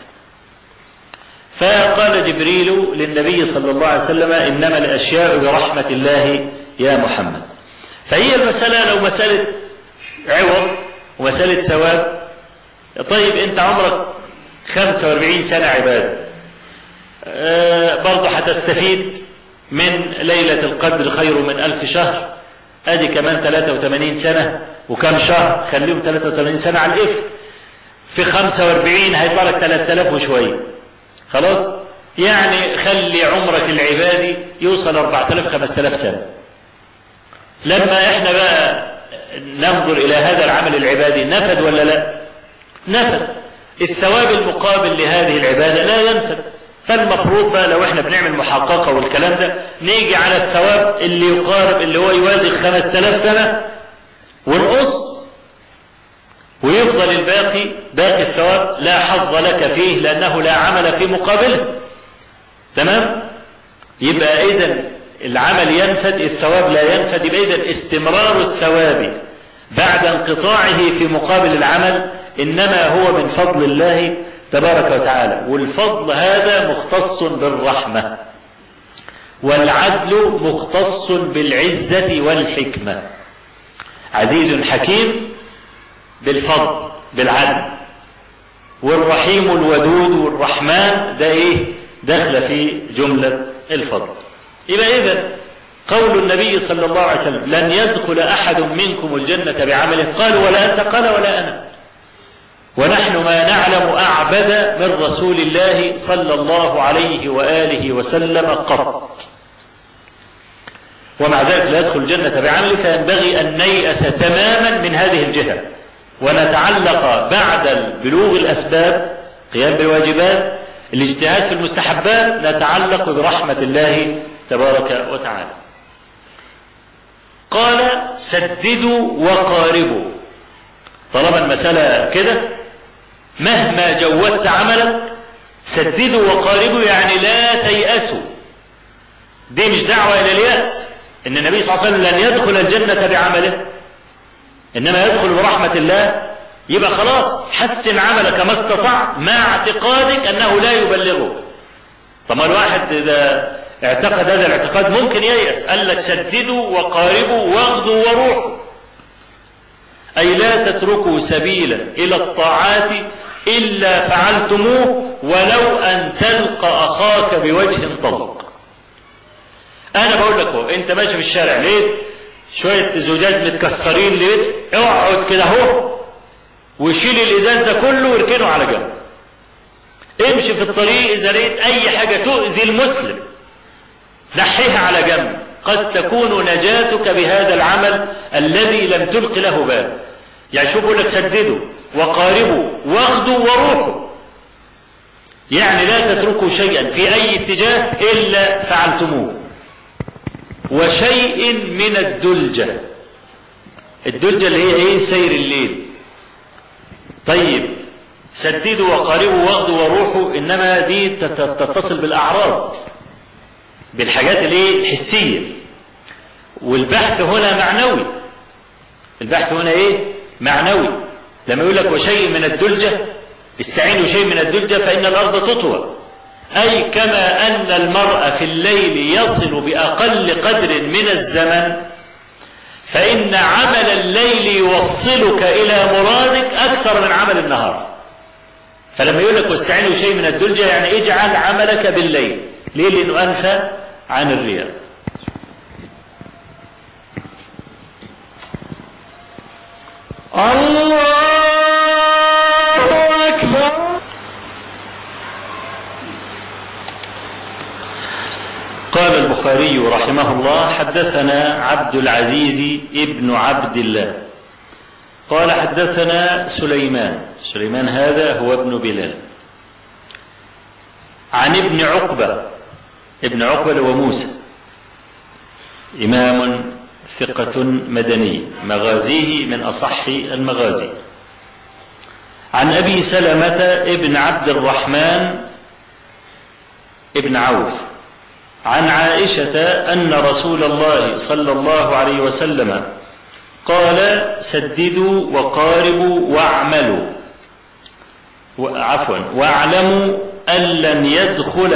فقال جبريل للنبي صلى الله عليه وسلم إنما الأشياء برحمة الله يا محمد. فهي المسألة لو مسألة عوض ومسألة ثواب، طيب أنت عمرك 45 سنة عبادة، برضه هتستفيد من ليلة القدر خير من 1000 شهر، ادي كمان 83 سنة وكم شهر، خليهم 83 سنة على الإفك، في 45 هيطلع لك 3000 وشوية، خلاص؟ يعني خلي عمرك العبادي يوصل 4000 5000 سنة. لما احنا بقى ننظر إلى هذا العمل العبادي نفد ولا لا؟ نفد. الثواب المقابل لهذه العبادة لا ينفد. فالمفروض بقى لو احنا بنعمل محققة والكلام ده نيجي على الثواب اللي يقارب اللي هو يوازي 5000 سنة ونقص، ويفضل الباقي باقي الثواب لا حظ لك فيه لأنه لا عمل في مقابله. تمام؟ يبقى إذن العمل ينفد، الثواب لا ينفد. يبقى إذن استمرار الثواب بعد انقطاعه في مقابل العمل إنما هو من فضل الله تبارك وتعالى. والفضل هذا مختص بالرحمة، والعدل مختص بالعزة والحكمة. عزيز حكيم بالفضل بالعدل، والرحيم الودود والرحمن ده ايه؟ داخل في جملة الفضل. يبقى إذن قول النبي صلى الله عليه وسلم لن يدخل أحد منكم الجنة بعمله، قالوا ولا أنت؟ قال ولا أنا. ونحن ما نعلم أعبد من رسول الله صلى الله عليه وآله وسلم قط، ومع ذلك لا يدخل الجنة بعمله. فينبغي أن نيأس تماما من هذه الجهة، ونتعلق بعد بلوغ الأسباب قيام بالواجبات الاجتهاد في المستحبات نتعلق برحمة الله تبارك وتعالى. قال سددوا وقاربوا. طالما المسألة كده مهما جودت عملك سددوا وقاربوا، يعني لا تيأسوا. دي مش دعوة إلى اليأس، إن النبي صلى الله عليه وسلم لن يدخل الجنة بعمله إنما يدخل برحمة الله. يبقى خلاص حسن عملك ما استطاع مع اعتقادك أنه لا يبلغه. طبعا الواحد إذا اعتقد هذا الاعتقاد ممكن ييأس. قال لك سددوا وقاربوا واغدوا وروحوا، أي لا تتركوا سبيلا إلى الطاعات إلا فعلتموه ولو أن تلقى أخاك بوجه طلق. أنا بقول لك هو أنت ماشي في الشارع ليه شوية زجاج متكسرين ليه، اقعد كده اهو وشيل الإزاز ده كله واركنه على جنب. امشي في الطريق إذا لقيت أي حاجة تؤذي المسلم نحيها على جنب، قد تكون نجاتك بهذا العمل الذي لم تلق له بال. يعني شوفوا لك سددوا وقاربوا واخدوا وروحوا، يعني لا تتركوا شيئا في أي اتجاه إلا فعلتموه. وشيء من الدلجة، الدلجة اللي هي ايه؟ سير الليل. طيب سددوا وقاربوا واخدوا وروحوا، انما دي تتصل بالاعراض بالحاجات اللي الحسية، والبحث هنا معنوي. البحث هنا ايه؟ معنوي. لما يقول لك وشيء من الدلجة استعينوا شيء من الدلجة فإن الأرض تطوى، أي كما أن المرء في الليل يصل بأقل قدر من الزمن فإن عمل الليل يوصلك إلى مرادك أكثر من عمل النهار. فلما يقول لك واستعينوا شيء من الدلجة يعني اجعل عملك بالليل. ليه؟ لأنه أنفى عن الرياء. الله أكبر. البخاري رحمه الله: حدثنا عبد العزيز ابن عبد الله قال حدثنا سليمان هذا هو ابن بلال عن ابن عقبة وموسى، إمام ثقة مدني، مغازيه من أصح المغازي. عن أبي سلمة ابن عبد الرحمن ابن عوف عن عائشة أن رسول الله صلى الله عليه وسلم قال: سددوا وقاربوا واعملوا، واعلموا أن لن يدخل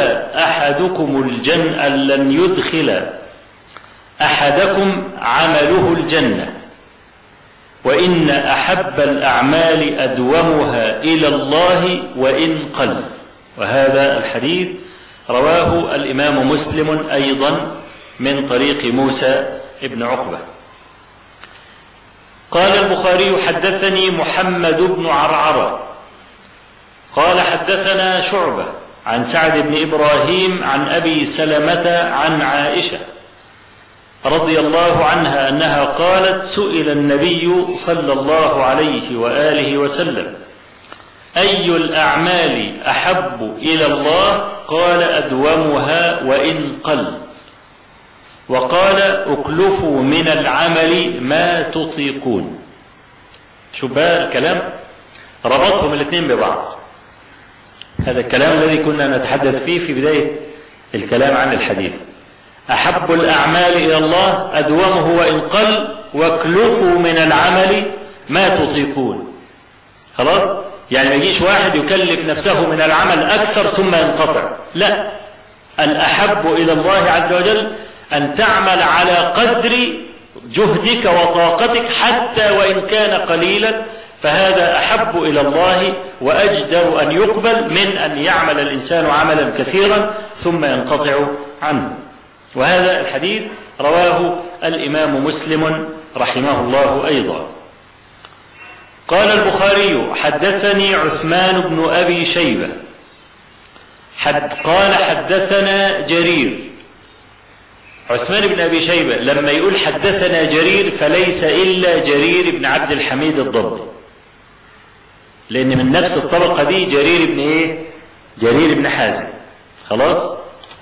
أحدكم عمله الجنة، وإن أحب الأعمال أدومها إلى الله وإن قل. وهذا الحديث رواه الإمام مسلم أيضا من طريق موسى ابن عقبة. قال البخاري: حدثني محمد بن عرعرة قال حدثنا شعبة عن سعد بن إبراهيم عن أبي سلمة عن عائشة رضي الله عنها أنها قالت: سئل النبي صلى الله عليه وآله وسلم: أي الأعمال أحب إلى الله؟ قال: أدومها وإن قل. وقال: أكلفوا من العمل ما تطيقون. شو بقى الكلام؟ ربطهم الاثنين ببعض. هذا الكلام الذي كنا نتحدث فيه في بداية الكلام عن الحديث. أحب الأعمال إلى الله أدومه وإن قل، واكلفوا من العمل ما تطيقون. خلاص؟ يعني ما يجيش واحد يكلف نفسه من العمل أكثر ثم ينقطع، لا، الأحب إلى الله عز وجل أن تعمل على قدر جهدك وطاقتك حتى وإن كان قليلا، فهذا أحب إلى الله وأجدر أن يقبل من أن يعمل الإنسان عملا كثيرا ثم ينقطع عنه. وهذا الحديث رواه الإمام مسلم رحمه الله أيضا. قال البخاري: حدثني عثمان بن أبي شيبة قال حدثنا جرير. عثمان بن أبي شيبة لما يقول حدثنا جرير فليس إلا جرير بن عبد الحميد الضبي، لأن من نفس الطبقة دي جرير بن إيه؟ جرير بن حازم. خلاص؟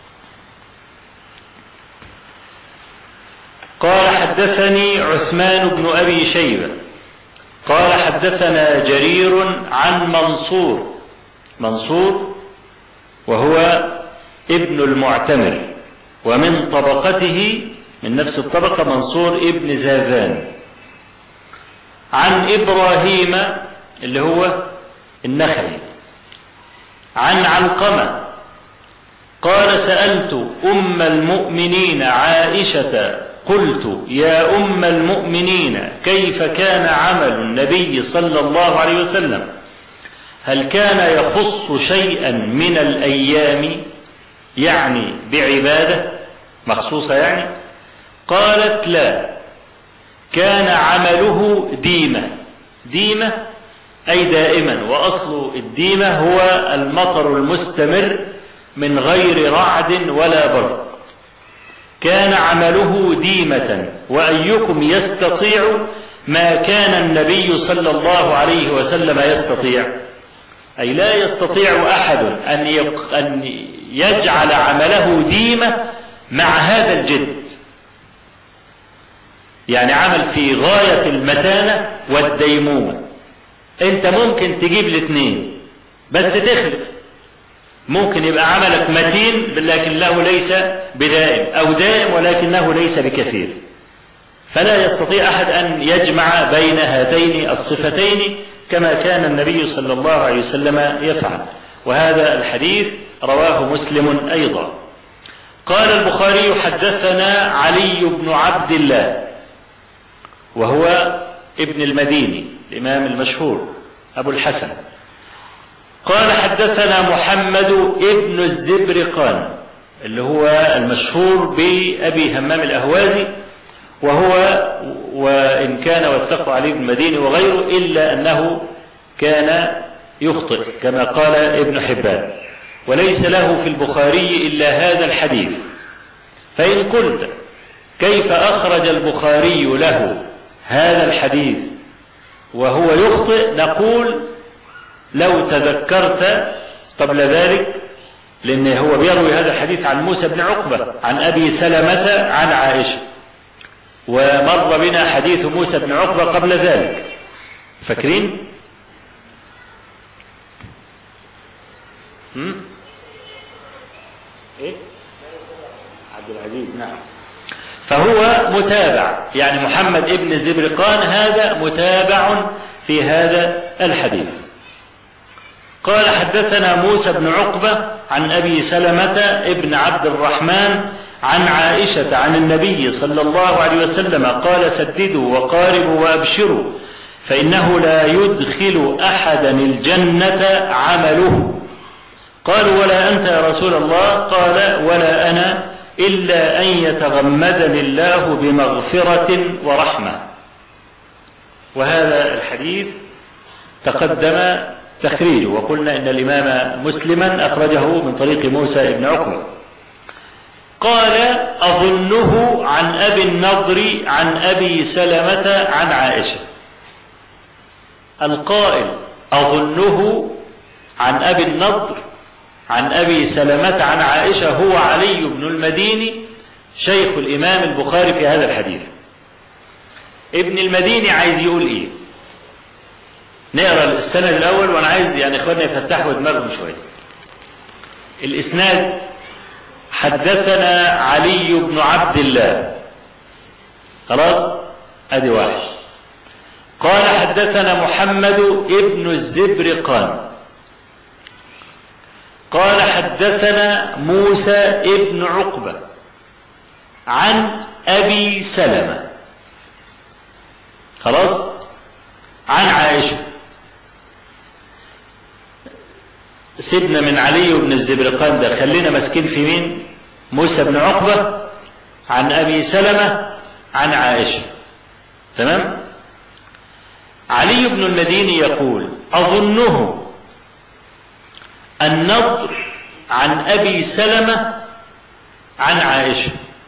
قال حدثني عثمان بن أبي شيبة قال حدثنا جرير عن منصور وهو ابن المعتمر، ومن طبقته من نفس الطبقة منصور ابن زازان، عن إبراهيم اللي هو النخعي، عن علقمة قال: سألت أم المؤمنين عائشة قلت: يا أم المؤمنين، كيف كان عمل النبي صلى الله عليه وسلم؟ هل كان يخص شيئا من الأيام، يعني بعبادة مخصوصة يعني؟ قالت: لا، كان عمله ديمة أي دائما، وأصل الديمة هو المطر المستمر من غير رعد ولا برد. كان عمله ديمة. وأيكم يستطيع ما كان النبي صلى الله عليه وسلم يستطيع؟ أي لا يستطيع أحد أن يجعل عمله ديمة مع هذا الجد، يعني عمل في غاية المتانة والديمومة. انت ممكن تجيب الاثنين بس تخلف، ممكن يبقى عملك متين لكنه ليس بدائم، او دائم ولكنه ليس بكثير، فلا يستطيع احد ان يجمع بين هاتين الصفتين كما كان النبي صلى الله عليه وسلم يفعل. وهذا الحديث رواه مسلم ايضا. قال البخاري: حدثنا علي بن عبد الله وهو ابن المديني الإمام المشهور أبو الحسن، قال حدثنا محمد ابن الزبرقان اللي هو المشهور بأبي همام الأهوازي، وإن كان وثقه علي بن المديني وغيره إلا أنه كان يخطئ كما قال ابن حبان، وليس له في البخاري إلا هذا الحديث. فإن قلت كيف أخرج البخاري له هذا الحديث وهو يخطئ، نقول لو تذكرت قبل ذلك، لأن هو بيروي هذا الحديث عن موسى بن عقبة عن أبي سلمة عن عائشة، ومر بنا حديث موسى بن عقبة قبل ذلك، فاكرين؟ إيه؟ عبد العزيز، نعم. فهو متابع، يعني محمد ابن الزبرقان هذا متابع في هذا الحديث. قال حدثنا موسى بن عقبة عن أبي سلمة ابن عبد الرحمن عن عائشة عن النبي صلى الله عليه وسلم قال سددوا وقاربوا وأبشروا فإنه لا يدخل أحدا الجنة عمله. قالوا ولا أنت يا رسول الله؟ قال ولا أنا إلا أن يتغمدني الله بمغفرة ورحمة. وهذا الحديث تقدم تخريجه، وقلنا إن الإمام مسلما أخرجه من طريق موسى بن عقبة. قال أظنه عن أبي النضر عن أبي سلمة عن عائشة. القائل أظنه عن أبي النضر عن أبي سلمة عن عائشة هو علي بن المديني شيخ الإمام البخاري في هذا الحديث. ابن المديني عايز يقول إيه؟ نقرأ السند الأول، وأنا عايز يعني إخواننا يفتحوا دماغهم شوية. الإسناد: حدثنا علي بن عبد الله، خلاص أدي واحد. قال حدثنا محمد ابن الزبرقان قال حدثنا موسى ابن عقبة عن أبي سلمة، خلاص، عن عائشة. سيبنا من علي بن الزبرقان ده، خلينا ماسكين في مين؟ موسى بن عقبة عن أبي سلمة عن عائشة، تمام؟ علي بن المديني يقول أظنه النضر عن أبي سلمة عن عائشة.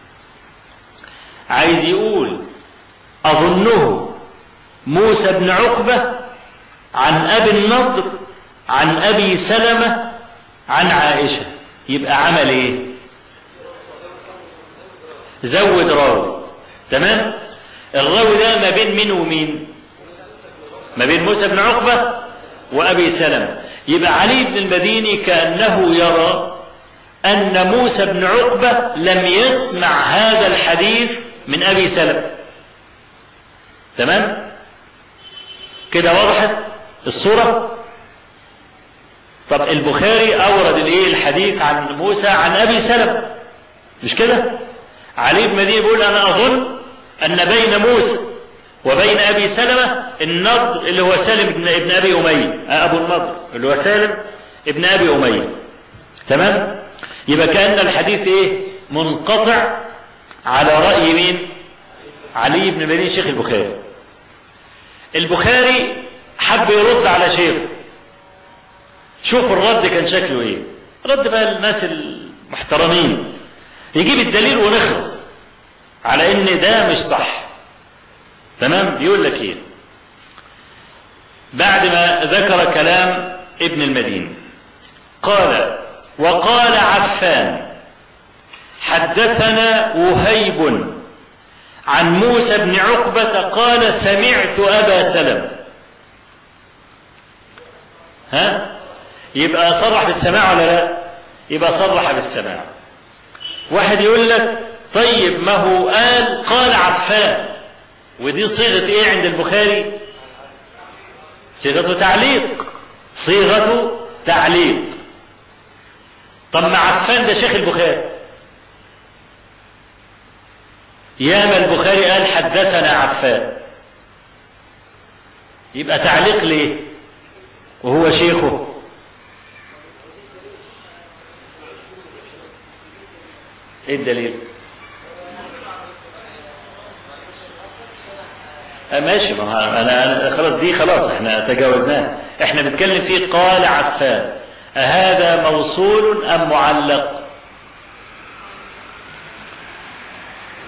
عايز يقول أظنه موسى بن عقبة عن أبي النضر عن أبي سلمة عن عائشة. يبقى عمل إيه؟ زود راوي، تمام؟ الراوي ده ما بين مين ومين؟ ما بين موسى بن عقبة وأبي سلمة. يبقى علي بن المديني كأنه يرى أن موسى بن عقبة لم يسمع هذا الحديث من أبي سلمة، تمام؟ كده وضحت الصورة؟ طب البخاري أورد الحديث عن موسى عن أبي سلمة، مش كده؟ علي بن المديني بيقول أنا أظن أن بين موسى وبين أبي سلمة النضر اللي هو سالم ابن أبي أمية، أبو النضر اللي هو سالم ابن أبي أمية، تمام؟ يبقى كأن الحديث منقطع على رأي مين؟ علي بن المديني شيخ البخاري. البخاري حب يرد على شيخه. شوف الرد كان شكله ايه؟ رد بقى الناس المحترمين، يجيب الدليل ونخلص على ان ده مش صح، تمام؟ بيقول لك ايه بعد ما ذكر كلام ابن المديني؟ قال وقال عفان حدثنا وهيب عن موسى بن عقبة قال سمعت أبا سلمة. يبقى صرح بالسماع ولا لا؟ يبقى صرح بالسماع. واحد يقول لك طيب ما هو قال عفان، ودي صيغة ايه عند البخاري؟ صيغة تعليق، صيغة تعليق. طب ما عفان ده شيخ البخاري، ياما البخاري قال حدثنا عفان، يبقى تعليق ليه وهو شيخه؟ ايه الدليل؟ ماشي، ما انا خلاص دي خلاص احنا تجاوزناها. احنا بنتكلم فيه قال عفان، أهذا موصول ام معلق؟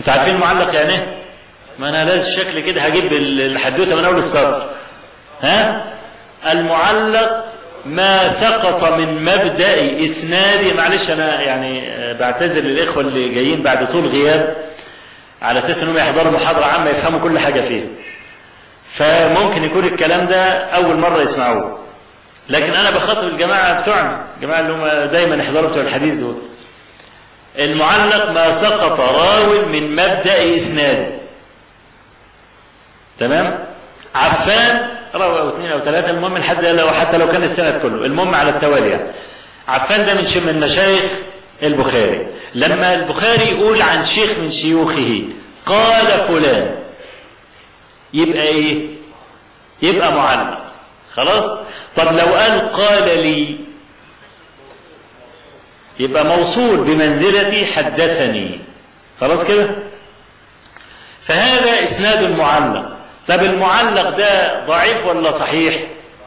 انتوا عارفين المعلق يعني ايه؟ ما انا لازم شكل كده هجيب الحدوته من اول السطر. ها؟ المعلق ما سقط من مبدأ اسناد. معلش انا يعني بعتذر للاخوه اللي جايين بعد طول غياب على اساس انهم يحضروا محاضره عامه يفهموا كل حاجه فيها، فممكن يكون الكلام ده اول مره يسمعوه، لكن انا بخاطب الجماعه بتوعنا، الجماعه اللي هم دايما يحضروا بتوع الحديث دول. المعلق ما سقط راو من مبدأ اسناد. تمام؟ عفان راوي او اثنين او ثلاثه، المهم لحد حتى لو كان السند كله، المهم على التوالي يعني. عفان ده من مشايخ البخاري. لما البخاري يقول عن شيخ من شيوخه قال فلان، يبقى ايه؟ يبقى معلق. خلاص؟ طب لو قال لي، يبقى موصول بمنزلة حدثني. خلاص كده؟ فهذا اسناد معلق. طب المعلق ده ضعيف ولا صحيح؟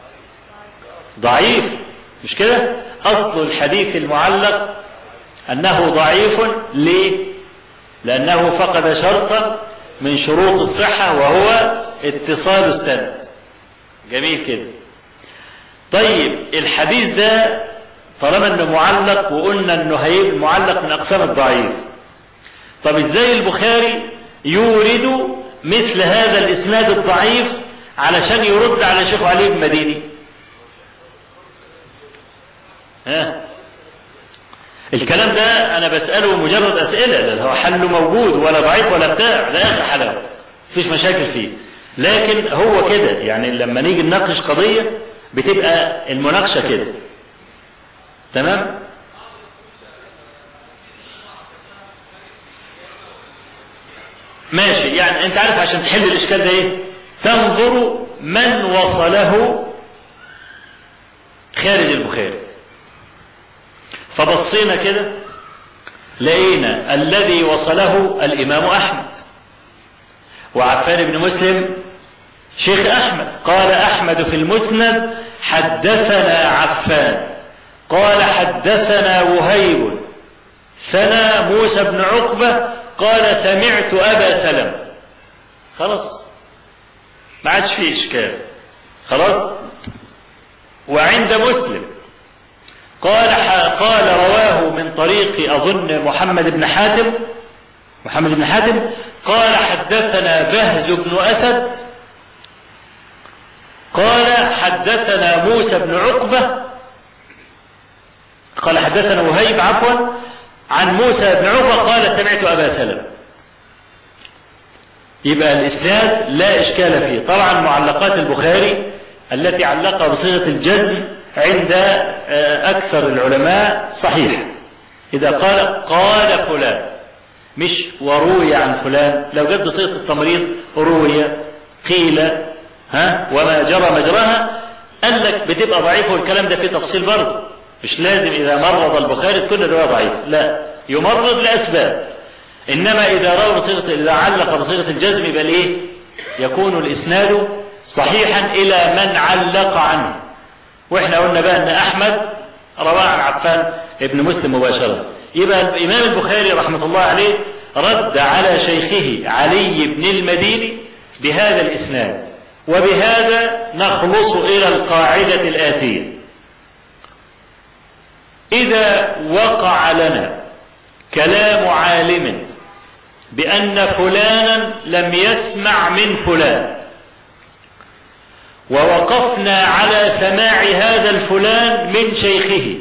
ضعيف، مش كده؟ اصل الحديث المعلق انه ضعيف. ليه؟ لانه فقد شرطا من شروط الصحة وهو اتصال السند. جميل كده. طيب الحديث ده طالما انه معلق وقلنا انه هيبقى معلق من اقسام الضعيف، طب ازاي البخاري يورد مثل هذا الاسناد الضعيف علشان يرد على شيخ علي بن مديني؟ الكلام ده انا بسأله مجرد اسئلة، لا هو حله موجود ولا ضعيف ولا بتاع، لا اخر حلاوة مفيش مشاكل فيه، لكن هو كده يعني لما نيجي نناقش قضية بتبقى المناقشة كده. تمام؟ ماشي. يعني انت عارف عشان تحل الاشكال ده ايه؟ تنظر من وصله خارج البخاري. فبصينا كده لقينا الذي وصله الامام احمد، وعفان بن مسلم شيخ احمد. قال احمد في المسند حدثنا عفان قال حدثنا وهيب ثنا موسى بن عقبة قال سمعت أبا سلمة. خلاص ما عادش فيه إشكال. خلاص. وعند مسلم قال رواه من طريق أظن محمد بن حاتم قال حدثنا بهز بن أسد قال حدثنا موسى بن عقبة قال حدثنا وهيب عن موسى بن عقبة قال سمعت أبا سلمة. يبقى الإسناد لا إشكال فيه. طبعا معلقات البخاري التي علقها بصيغة الجزم عند أكثر العلماء صحيح. إذا قال فلان، مش وروي عن فلان. لو جد بصيغة التمريض روي قيل وما جرى مجراها قال لك بتبقى ضعيف، والكلام ده فيه تفصيل برضه. مش لازم إذا مرض البخاري تكون الرواية ضعيف، لا، يمرض لأسباب. إنما إذا علق بصيغة الجزم يبقى إيه؟ يكون الإسناد صحيحا إلى من علق عنه. وإحنا قلنا بقى أن أحمد رواه عن عفان ابن مسلم مباشرة. يبقى الإمام البخاري رحمة الله عليه رد على شيخه علي بن المديني بهذا الإسناد. وبهذا نخلص إلى القاعدة الآتية: إذا وقع لنا كلام عالم بأن فلانا لم يسمع من فلان، ووقفنا على سماع هذا الفلان من شيخه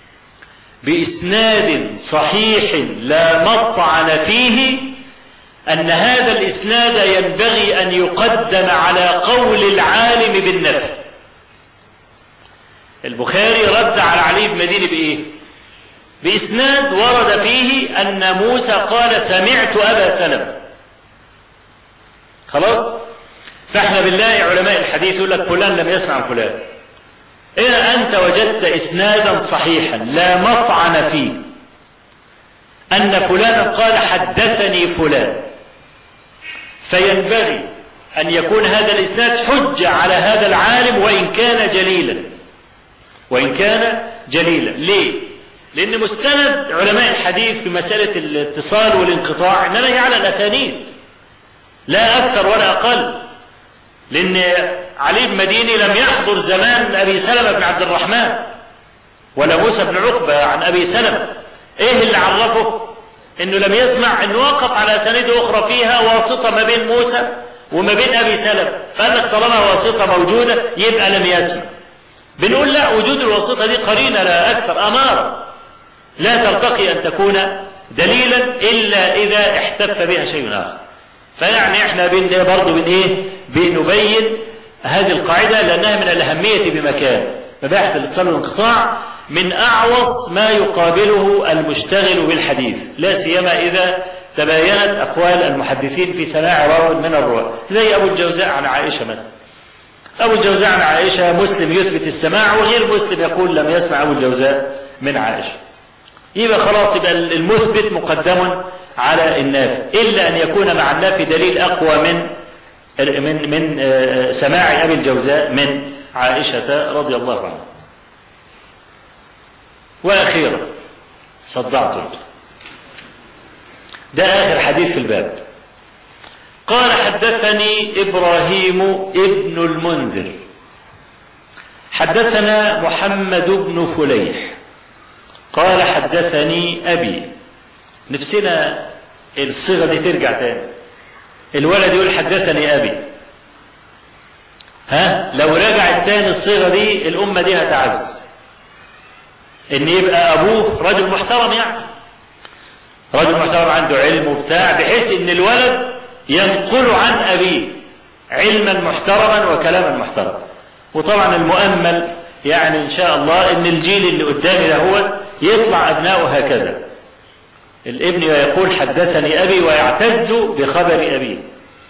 بإسناد صحيح لا مطعن فيه، أن هذا الإسناد ينبغي أن يقدم على قول العالم بالنفي. البخاري رد على علي بن مديني بإيه؟ بإسناد ورد فيه أن موسى قال سمعت أبا سلمة. خلاص؟ فاحنا بالله علماء الحديث يقول لك فلان لم يسمع فلان. إذا أنت وجدت إسنادا صحيحا لا مطعن فيه أن فلانا قال حدثني فلان، فينبغي أن يكون هذا الإسناد حجة على هذا العالم وإن كان جليلا. ليه؟ لأن مستند علماء الحديث في مسألة الاتصال والانقطاع إنما هي على الأسانيد لا أكثر ولا أقل. لأن علي بن مديني لم يحضر زمان أبي سلمة بن عبد الرحمن ولا موسى بن عقبة عن أبي سلمة. إيه اللي عرفه إنه لم يسمع؟ إنه وقف على أسانيد أخرى فيها واسطة ما بين موسى وما بين أبي سلمة، فقال لك طالما واسطة موجودة يبقى لم يسمع. بنقول لا، وجود الواسطة دي قرينة لا أكثر، أمارة لا ترتقي أن تكون دليلا إلا إذا احتف بها شيء آخر. فيعني احنا برضه بنبين هذه القاعدة لأنها من الأهمية بمكان. مباحث الاتصال والانقطاع من أعوض ما يقابله المشتغل بالحديث، لا سيما إذا تباينت أقوال المحدثين في سماع راو من الرواة، زي أبو الجوزاء عن عائشة مثلا. أبو الجوزاء عن عائشة مسلم يثبت السماع وغير مسلم يقول لم يسمع أبو الجوزاء من عائشة. يبقى خلاص يبقى المثبت مقدم على النافي، إلا أن يكون مع النافي دليل أقوى من سماع أبي الجوزاء من عائشة رضي الله عنها. وأخيرا صدعت، ده آخر حديث في الباب. قال حدثني إبراهيم ابن المنذر حدثنا محمد بن فليح قال حدثني أبي. نفسنا الصيغة دي ترجع تاني، الولد يقول حدثني أبي. لو رجعت تاني الصيغة دي الأمة دي هتعز، إن يبقى أبوه رجل محترم، يعني رجل محترم عنده علم وبتاع، بحيث إن الولد ينقل عن أبيه علما محترما وكلاما محترما. وطبعا المؤمل يعني إن شاء الله إن الجيل اللي قدامي ده هو يطلع أبناؤه هكذا، الابن يقول حدثني أبي ويعتز بخبر أبيه.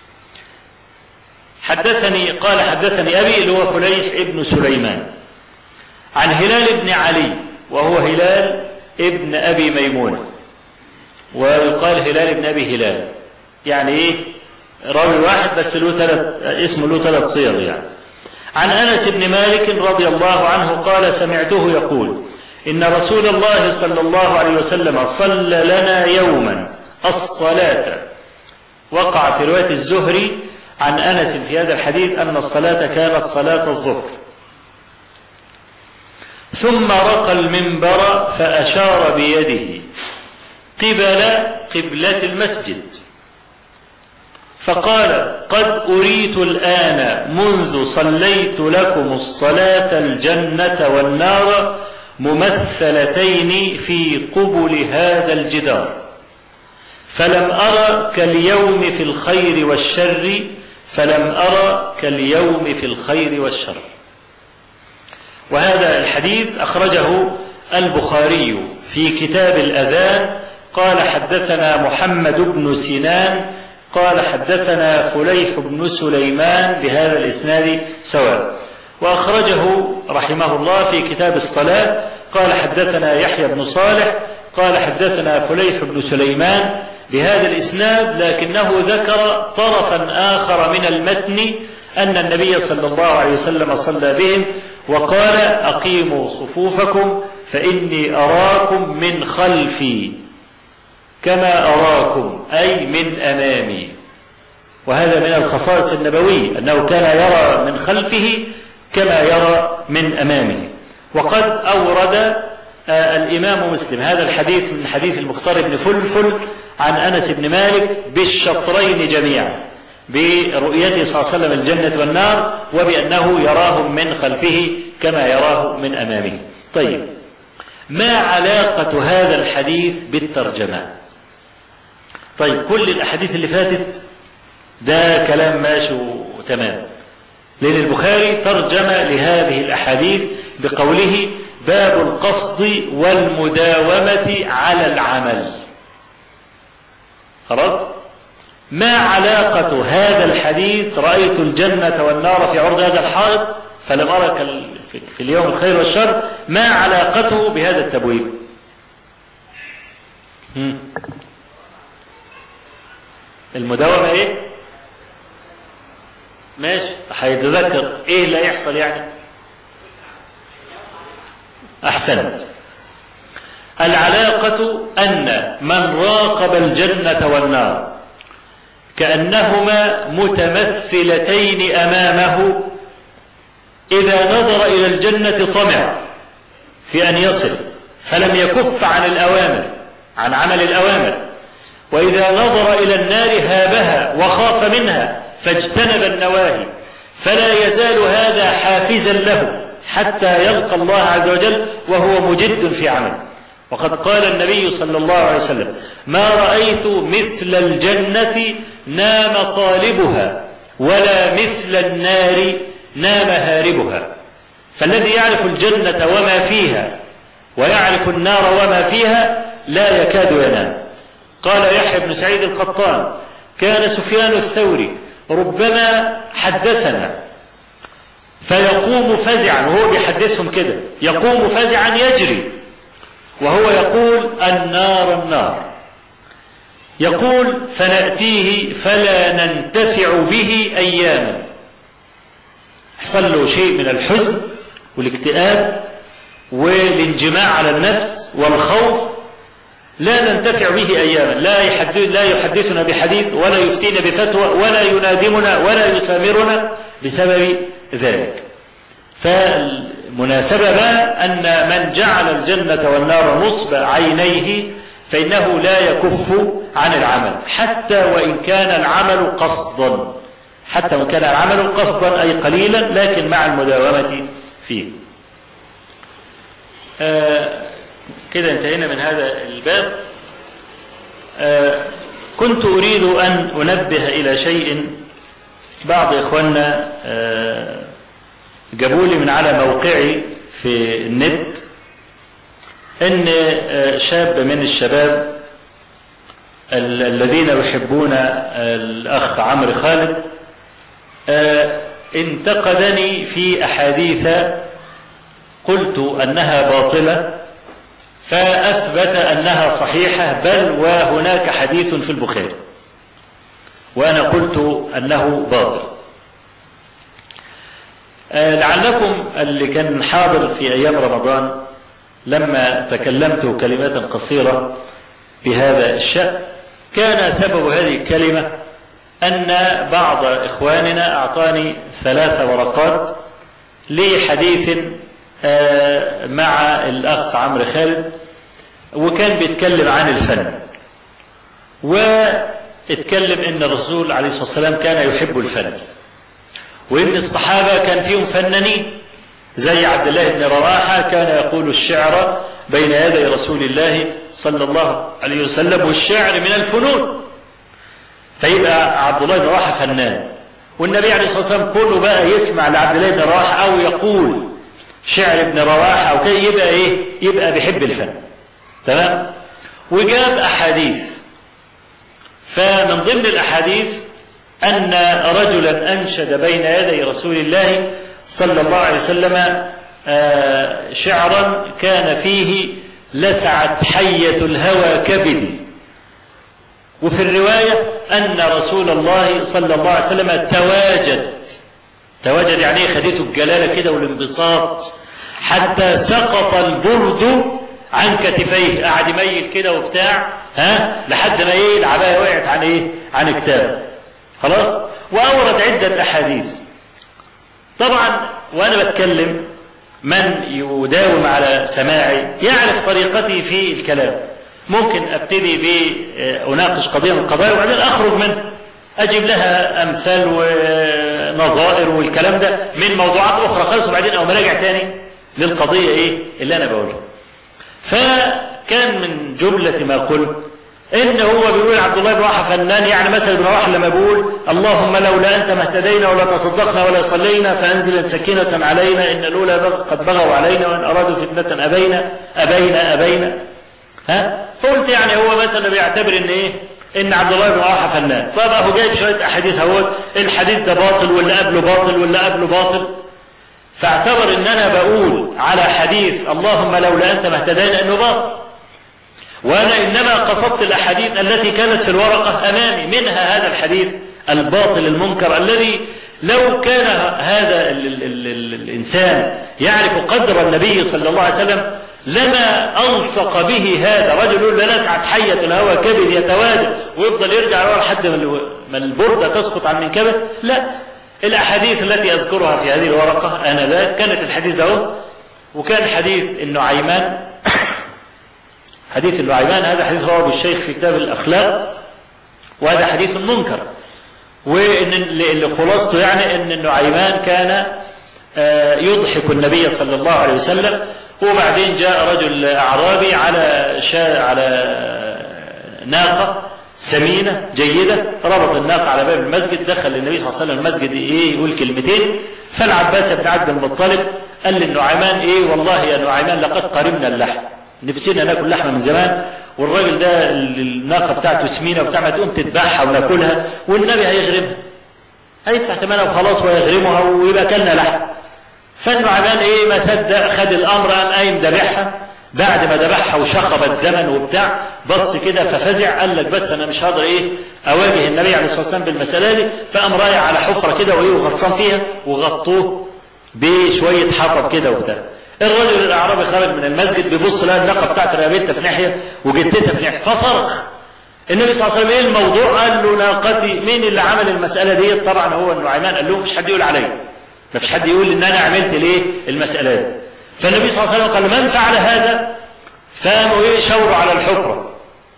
قال حدثني أبي اللي هو فليح ابن سليمان عن هلال بن علي وهو هلال ابن أبي ميمون، ويقال هلال ابن أبي هلال، يعني إيه راوي واحد بس اسمه له ثلاث صيغ يعني. عن أنس بن مالك رضي الله عنه قال سمعته يقول إن رسول الله صلى الله عليه وسلم صلى لنا يوما الصلاة. وقع في رواية الزهري عن أنس في هذا الحديث أن الصلاة كانت صلاة الظهر، ثم رقى المنبر فأشار بيده قبل قبلة المسجد فقال قد أريت الآن منذ صليت لكم الصلاة الجنة والنار ممثلتين في قبل هذا الجدار، فلم أرى كاليوم في الخير والشر، فلم أرى كاليوم في الخير والشر. وهذا الحديث أخرجه البخاري في كتاب الأذان. قال حدثنا محمد بن سنان قال حدثنا فليح بن سليمان بهذا الإسناد سواء. وأخرجه رحمه الله في كتاب الصلاة قال حدثنا يحيى بن صالح قال حدثنا فليح بن سليمان بهذا الإسناد، لكنه ذكر طرفا آخر من المتن أن النبي صلى الله عليه وسلم صلى بهم وقال أقيموا صفوفكم فإني أراكم من خلفي كما أراكم، أي من أمامي. وهذا من الخصائص النبوية أنه كان يرى من خلفه كما يرى من أمامه. وقد أورد الإمام مسلم هذا الحديث من حديث المختار بن فلفل عن أنس بن مالك بالشطرين جميعا، برؤيته صلى الله عليه وسلم الجنة والنار وبأنه يراهم من خلفه كما يراه من أمامه. طيب، ما علاقة هذا الحديث بالترجمة؟ طيب، كل الأحاديث اللي فاتت ده كلام ماشي وتمام، لأن البخاري ترجم لهذه الأحاديث بقوله باب القصد والمداومة على العمل. خلاص؟ ما علاقة هذا الحديث رأيت الجنة والنار في عرض هذا الحائط فلم أرك في اليوم الخير والشر، ما علاقته بهذا التبويب؟ المداومة ايه؟ ماشي، هيتذكر ايه اللي هيحصل يعني. احسنت. العلاقة أن من راقب الجنة والنار كأنهما متمثلتين أمامه، إذا نظر إلى الجنة طمع في أن يصل فلم يكف عن الأوامر، عن عمل الأوامر، وإذا نظر إلى النار هابها وخاف منها فاجتنب النواهي، فلا يزال هذا حافزا له حتى يلقى الله عز وجل وهو مجد في عمله. وقد قال النبي صلى الله عليه وسلم: ما رأيت مثل الجنة نام طالبها ولا مثل النار نام هاربها. فالذي يعرف الجنة وما فيها ويعرف النار وما فيها لا يكاد ينام. قال يحيى بن سعيد القطان: كان سفيان الثوري ربما حدثنا فيقوم فزعا، وهو بيحدثهم كده يقوم فزعا يجري وهو يقول: النار النار. يقول: فنأتيه فلا ننتفع به أياما. حصل له شيء من الحزن والاكتئاب والانجماع على النفس والخوف، لا ننتفع به أياما، لا يحدثنا بحديث ولا يفتينا بفتوى ولا ينادمنا ولا يسامرنا بسبب ذلك. فالمناسبة بقى أن من جعل الجنة والنار نصب عينيه فإنه لا يكف عن العمل، حتى وإن كان العمل قصدا، حتى وإن كان العمل قصدا أي قليلا لكن مع المداومة فيه. كده انتهينا من هذا الباب. كنت أريد أن أنبه إلى شيء بعض إخواننا جابوا لي من على موقعي في النت، إن شاب من الشباب الذين يحبون الأخ عمرو خالد انتقدني في أحاديث قلت أنها باطلة فأثبت أنها صحيحة، بل وهناك حديث في البخاري وأنا قلت أنه باطل. لعلكم اللي كان حاضر في أيام رمضان لما تكلمت كلمات قصيرة بهذا الشأن، كان سبب هذه الكلمة أن بعض إخواننا أعطاني 3 ورقات لحديث مع الأخ عمرو خالد، وكان بيتكلم عن الفن، واتكلم ان الرسول عليه الصلاة والسلام كان يحب الفن، وان الصحابة كان فيهم فنانين زي عبد الله بن رواحة كان يقول الشعر بين يدي رسول الله صلى الله عليه وسلم، والشعر من الفنون. فيبقى عبد الله بن رواحة فنان، والنبي عليه الصلاة والسلام كله بقى يسمع لعبد الله بن رواحة او يقول شعر ابن رواحة او كي يبقى ايه، يبقى بيحب الفن. تمام. وجاب احاديث، فمن ضمن الاحاديث ان رجلا انشد بين يدي رسول الله صلى الله عليه وسلم شعرا كان فيه: لسعت حية الهوى كبدي. وفي الرواية ان رسول الله صلى الله عليه وسلم تواجد يعني خدته الجلالة كده والانبساط حتى سقط البرد عن كتفيه، قاعد يميل كده وبتاع لحد ما ايه العباية وقعت عن ايه، عن كتابه. خلاص. واورد عدة احاديث. طبعا وانا بتكلم من يداوم على سماعي يعرف طريقتي في الكلام، ممكن ابتدي بأناقش قضية من القضايا وبعدين اخرج منها اجيب لها امثال ونظائر والكلام ده من موضوعات اخرى خالص، وبعدين او مراجع تاني للقضية ايه اللي انا بقولها. فكان من جملة ما قلت ان هو بيقول عبد الله بن رواحة فنان، يعني مثلا ابن رواحة لما بيقول: اللهم لولا انت ما اهتدينا ولا تصدقنا ولا صلينا فانزل سكينة علينا ان الاولى قد بغوا علينا وان ارادوا فتنة ابينا. فقلت يعني هو مثلا بيعتبر ان ايه، ان عبد الله بن رواحة فنان. طيب هو جايب شوية احاديث اهوت، الحديث ده باطل واللي قبله باطل واللي قبله باطل، فاعتبر ان انا بقول على حديث اللهم لولا انت ما اهتدينا انه باطل، وانا انما قصدت الاحاديث التي كانت في الورقة امامي، منها هذا الحديث الباطل المنكر الذي لو كان هذا الانسان يعرف قدر النبي صلى الله عليه وسلم لما ألصق به هذا رجل لا نفعت حية الهوى كبد يتوادى ويفضل يرجع ورا لحد ما البردة تسقط عن منكبه. لا، الأحاديث التي أذكرها في هذه الورقة أنا ذا كانت الحديث ده، وكان حديث النعيمان حديث النعيمان هذا حديث رواه الشيخ في كتاب الأخلاق، وهذا حديث منكر. وإن اللي خلاصته يعني أن النعيمان كان يضحك النبي صلى الله عليه وسلم، وبعدين جاء رجل أعرابي على ناقة سمينة جيدة، ربط الناقة على باب المسجد، دخل النبي صلى الله عليه وسلم المسجد يقول كلمتين، فالعباس بن عبد المطلب قال للنعيمان والله يا نعيمان لقد قرمنا اللحم، نفسنا ناكل لحمة من زمان، والراجل ده الناقة بتاعته سمينة وبتاع ما تقوم تذبحها وناكلها، والنبي هيغرمها، هيدفع ثمنها وخلاص ويغرمها ويبقى كلنا لحم. فالنعيمان ما صدق، خد الامر قام قايم ذبحها، بعد ما ذبحها وشخب الزمن وبتاع بص كده ففزع، قال لك بس انا مش هقدر اواجه النبي عليه الصلاه والسلام بالمساله دي، فقام رايح على حفره كده وغطسان فيها وغطوه بشويه حطب كده وبتاع. الرجل الاعرابي خرج من المسجد بيبص لها الناقه بتاعت رقبتها في ناحيه وجدتها في ناحيه، فصرخ. النبي صلى الله عليه وسلم الموضوع؟ قال له ناقتي. مين اللي عمل المساله دي؟ طبعا هو النعيمان. قال له مش حد يقول عليا، ما فيش حد يقول ان انا عملت ليه المساله دي. فالنبي صلى الله عليه وسلم قال من فعل هذا؟ فقاموا شاوروا على الحفره،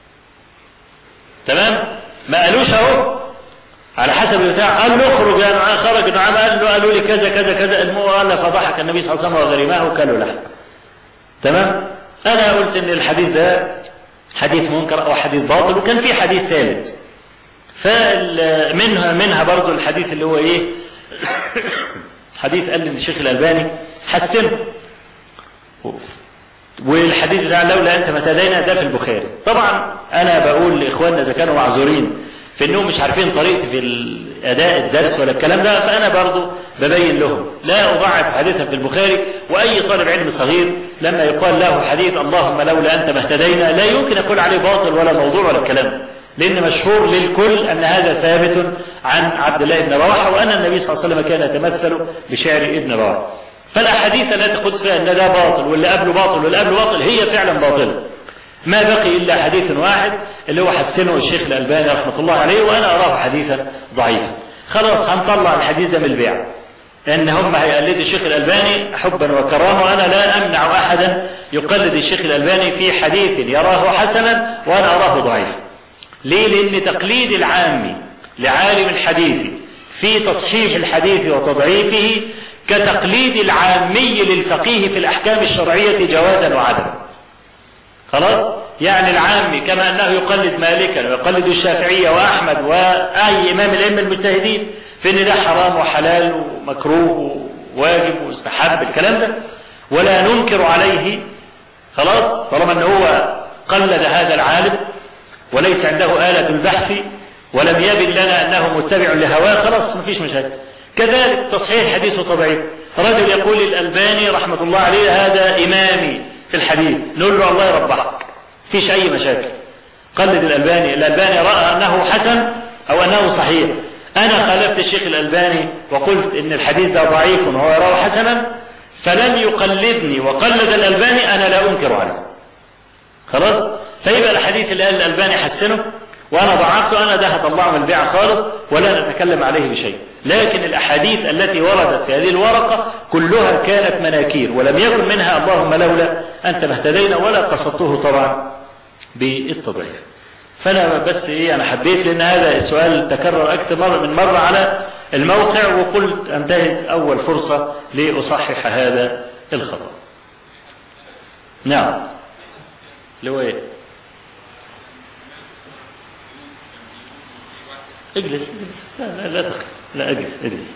تمام، ما قالوش اهو على حسب البتاع، قال له اخرج يا نعيمان، خرج نعيمان قالوا لي كذا كذا كذا، المهم فضحك النبي صلى الله عليه وسلم وغرماه وكلوا لحم. تمام. انا قلت ان الحديث ده حديث منكر او حديث باطل، وكان في حديث ثالث فمنها برضو الحديث اللي هو حديث قال الشيخ الألباني حسنه، والحديث ده لولا أنت ما تدينا ده في البخاري. طبعا أنا بقول لإخواننا إذا كانوا معذورين في أنهم مش عارفين طريقتي في أداء الدرس ولا الكلام ده، فأنا برضو ببين لهم لا أضاعف حديثا في البخاري. وأي طالب علم صغير لما يقال له حديث اللهم لولا أنت ما اهتدينا لا يمكن أقول عليه باطل ولا موضوع ولا الكلام، لأن مشهور للكل أن هذا ثابت عن عبد الله بن رواحة، وأن النبي صلى الله عليه وسلم كان يتمثل بشعر ابن رواحة. فالأحاديث التي تقول فيها أن ده باطل واللي قبله باطل واللي قبله باطل هي فعلا باطلة. ما بقي إلا حديث واحد اللي هو حسنه الشيخ الألباني رحمة الله عليه، وأنا أراه حديثا ضعيفا. خلاص هنطلع الحديث ده من البيع، ان هم هيقلدوا الشيخ الألباني حبا وكرامه، وانا لا امنع احدا يقلد الشيخ الألباني في حديث يراه حسنا وانا اراه ضعيفا. ليه؟ لان تقليد العامي لعالم الحديث في تصحيح الحديث وتضعيفه كتقليد العامي للفقيه في الاحكام الشرعية جوازا وعدما. خلاص؟ يعني العامي كما انه يقلد مالكا ويقلد الشافعية واحمد واي امام الائمه المجتهدين في ان ده حرام وحلال ومكروه وواجب ومستحب الكلام ده، ولا ننكر عليه. خلاص؟ طالما ان هو قلد هذا العالم وليس عنده آلة البحث ولم يبن لنا انه متبع لهواه، خلاص مفيش مشاكل. كذلك تصحيح حديث وتضعيف، رجل يقول الألباني رحمة الله عليه هذا إمامي في الحديث، نقول له الله يربحك، مفيش أي مشاكل. قلد الألباني رأى أنه حسن أو أنه صحيح. أنا خالفت الشيخ الألباني وقلت إن الحديث ده ضعيف وهو يراه حسنا، فلم يقلدني وقلد الألباني، أنا لا أنكر عليه. خلاص؟ فيبقى الحديث اللي قال الألباني حسنه وأنا ضعفته، أنا ده هطلعه من البيع خالص ولا نتكلم عليه بشيء. لكن الأحاديث التي وردت في هذه الورقة كلها كانت مناكير، ولم يكن منها اللهم لولا أنت ما اهتدينا، ولا قصدته طبعا بالتضعيف. فأنا بس أنا حبيت، لأن هذا السؤال تكرر أكثر من مرة على الموقع، وقلت انتهت أول فرصة لأصحح هذا الخطأ. نعم. لو ايه؟ اجلس. لا تخف، لا اجلس.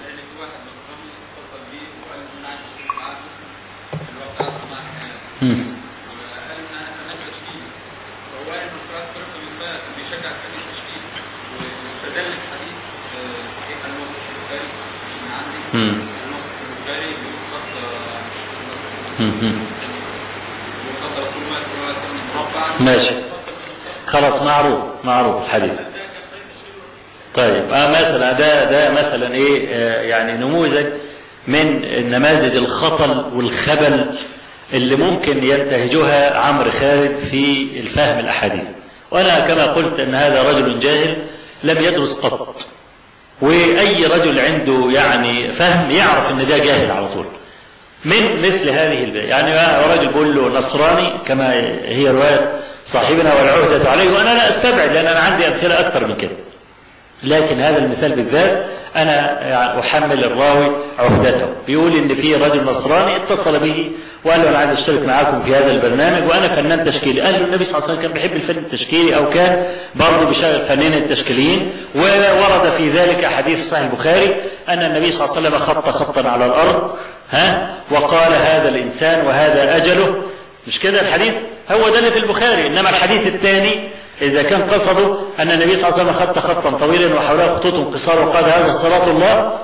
ماشي خلاص، معروف الحديث. طيب مثلا ده مثلا ايه يعني نموذج من نماذج الخطل والخبل اللي ممكن ينتهجها عمرو خالد في الفهم الأحاديث. وأنا كما قلت أن هذا رجل جاهل لم يدرس قط، وأي رجل عنده يعني فهم يعرف أن ده جاهل على طول من مثل هذه البيئة. يعني رجل بيقول له نصراني كما هي رواية صاحبنا والعهدة عليه، وأنا لا أستبعد لأن أنا عندي أمثلة أكثر من كده، لكن هذا المثال بالذات أنا أحمل الراوي عهدته. بيقول إن في رجل نصراني اتصل به وقال له أنا عايز أشترك معاكم في هذا البرنامج وأنا فنان تشكيلي. قال له النبي صلى الله عليه وسلم كان بيحب الفن التشكيلي أو كان برضه بيشغل فنانين التشكيليين، وورد في ذلك حديث صحيح البخاري أن النبي صلى الله عليه وسلم خط خطا على الأرض وقال هذا الإنسان وهذا أجله. مش كده الحديث؟ هو ده اللي في البخاري. إنما الحديث الثاني إذا كان قصده أن النبي صلى الله عليه وسلم خط خطا طويلا وحوله خطوط قصار وقال هذا صراط الله،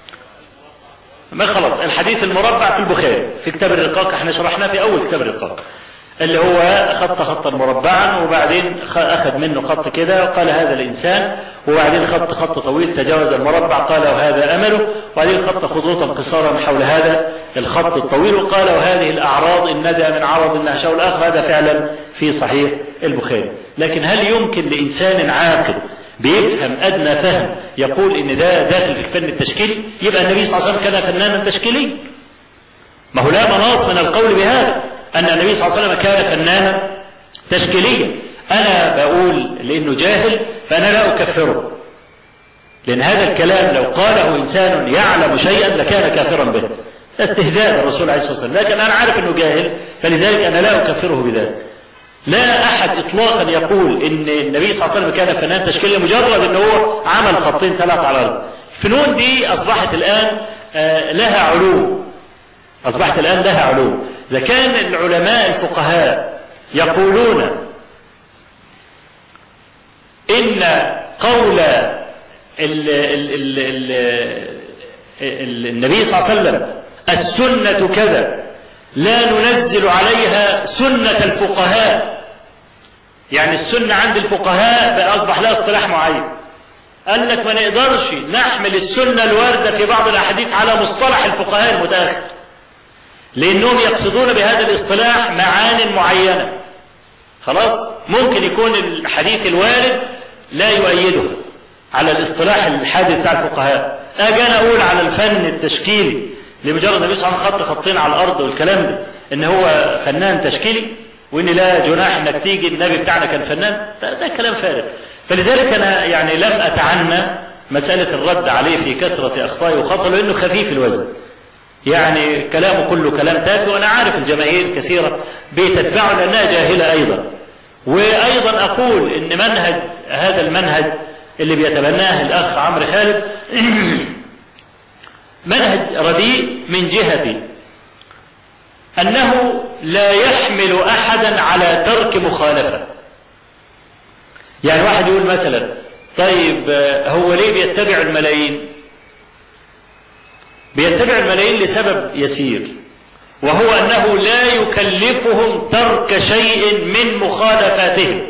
ما خلاص الحديث المربع في البخاري في كتاب الرقاق، احنا شرحناه في أول كتاب الرقاق، اللي هو خط خطا مربعا وبعدين أخذ منه خط كده وقال هذا الإنسان، وبعدين خط طويل تجاوز المربع قال وهذا أمله، وبعدين خط خطوطا قصارا حول هذا الخط الطويل وقال وهذه الأعراض إن ندى من عرض النهشاء الآخر. هذا فعلا في صحيح البخاري. لكن هل يمكن لإنسان عاقل بيفهم أدنى فهم يقول إن ده داخل في الفن التشكيلي؟ يبقى النبي صلى الله عليه وسلم كان فنانا تشكيلي. ما هو لا مناص من القول بهذا أن النبي صلى الله عليه وسلم كان فنانا تشكيليا. أنا بقول لأنه جاهل فأنا لا أكفره، لأن هذا الكلام لو قاله إنسان يعلم شيئا لكان كافرا به، استهزاء الرسول عليه الصلاة والسلام. لكن أنا عارف أنه جاهل فلذلك أنا لا أكفره بذلك. لا أحد إطلاقا يقول إن النبي صلى الله عليه وسلم كان فنان تشكيلي مجرد أنه هو عمل خطين ثلاثة على الأرض. الفنون دي أصبحت الآن لها علوم، أصبحت الآن لها علوم. إذا كان العلماء الفقهاء يقولون إن قول النبي صلى الله عليه وسلم السنة كذا لا ننزل عليها سنة الفقهاء، يعني السنة عند الفقهاء بقى أصبح لها اصطلاح معين. قال لك ما نقدرش نحمل السنة الواردة في بعض الأحاديث على مصطلح الفقهاء المتأخر، لأنهم يقصدون بهذا الاصطلاح معان معينة. خلاص ممكن يكون الحديث الوارد لا يؤيده على الاصطلاح الحادث بتاع الفقهاء. أجي أنا أقول على الفن التشكيلي لمجرد النبي صلى الله عليه وسلم خط خطين على الأرض والكلام ده إن هو فنان تشكيلي، وإن لا جناح إنك تيجي النبي بتاعنا كان فنان، ده كلام فارغ. فلذلك أنا يعني لم أتعنى مسألة الرد عليه في كثرة أخطائه وخطأه لأنه خفيف الوزن، يعني كلامه كله كلام تافه، وأنا عارف الجماهير كثيرة بتتبعه لأنها جاهلة أيضا. وأيضا أقول إن منهج هذا المنهج اللي بيتبناه الأخ عمرو خالد منهج رديء من جهة أنه لا يحمل أحدا على ترك مخالفة. يعني واحد يقول مثلا طيب هو ليه بيتبع الملايين؟ بيتبع الملايين لسبب يسير، وهو أنه لا يكلفهم ترك شيء من مخالفاتهم.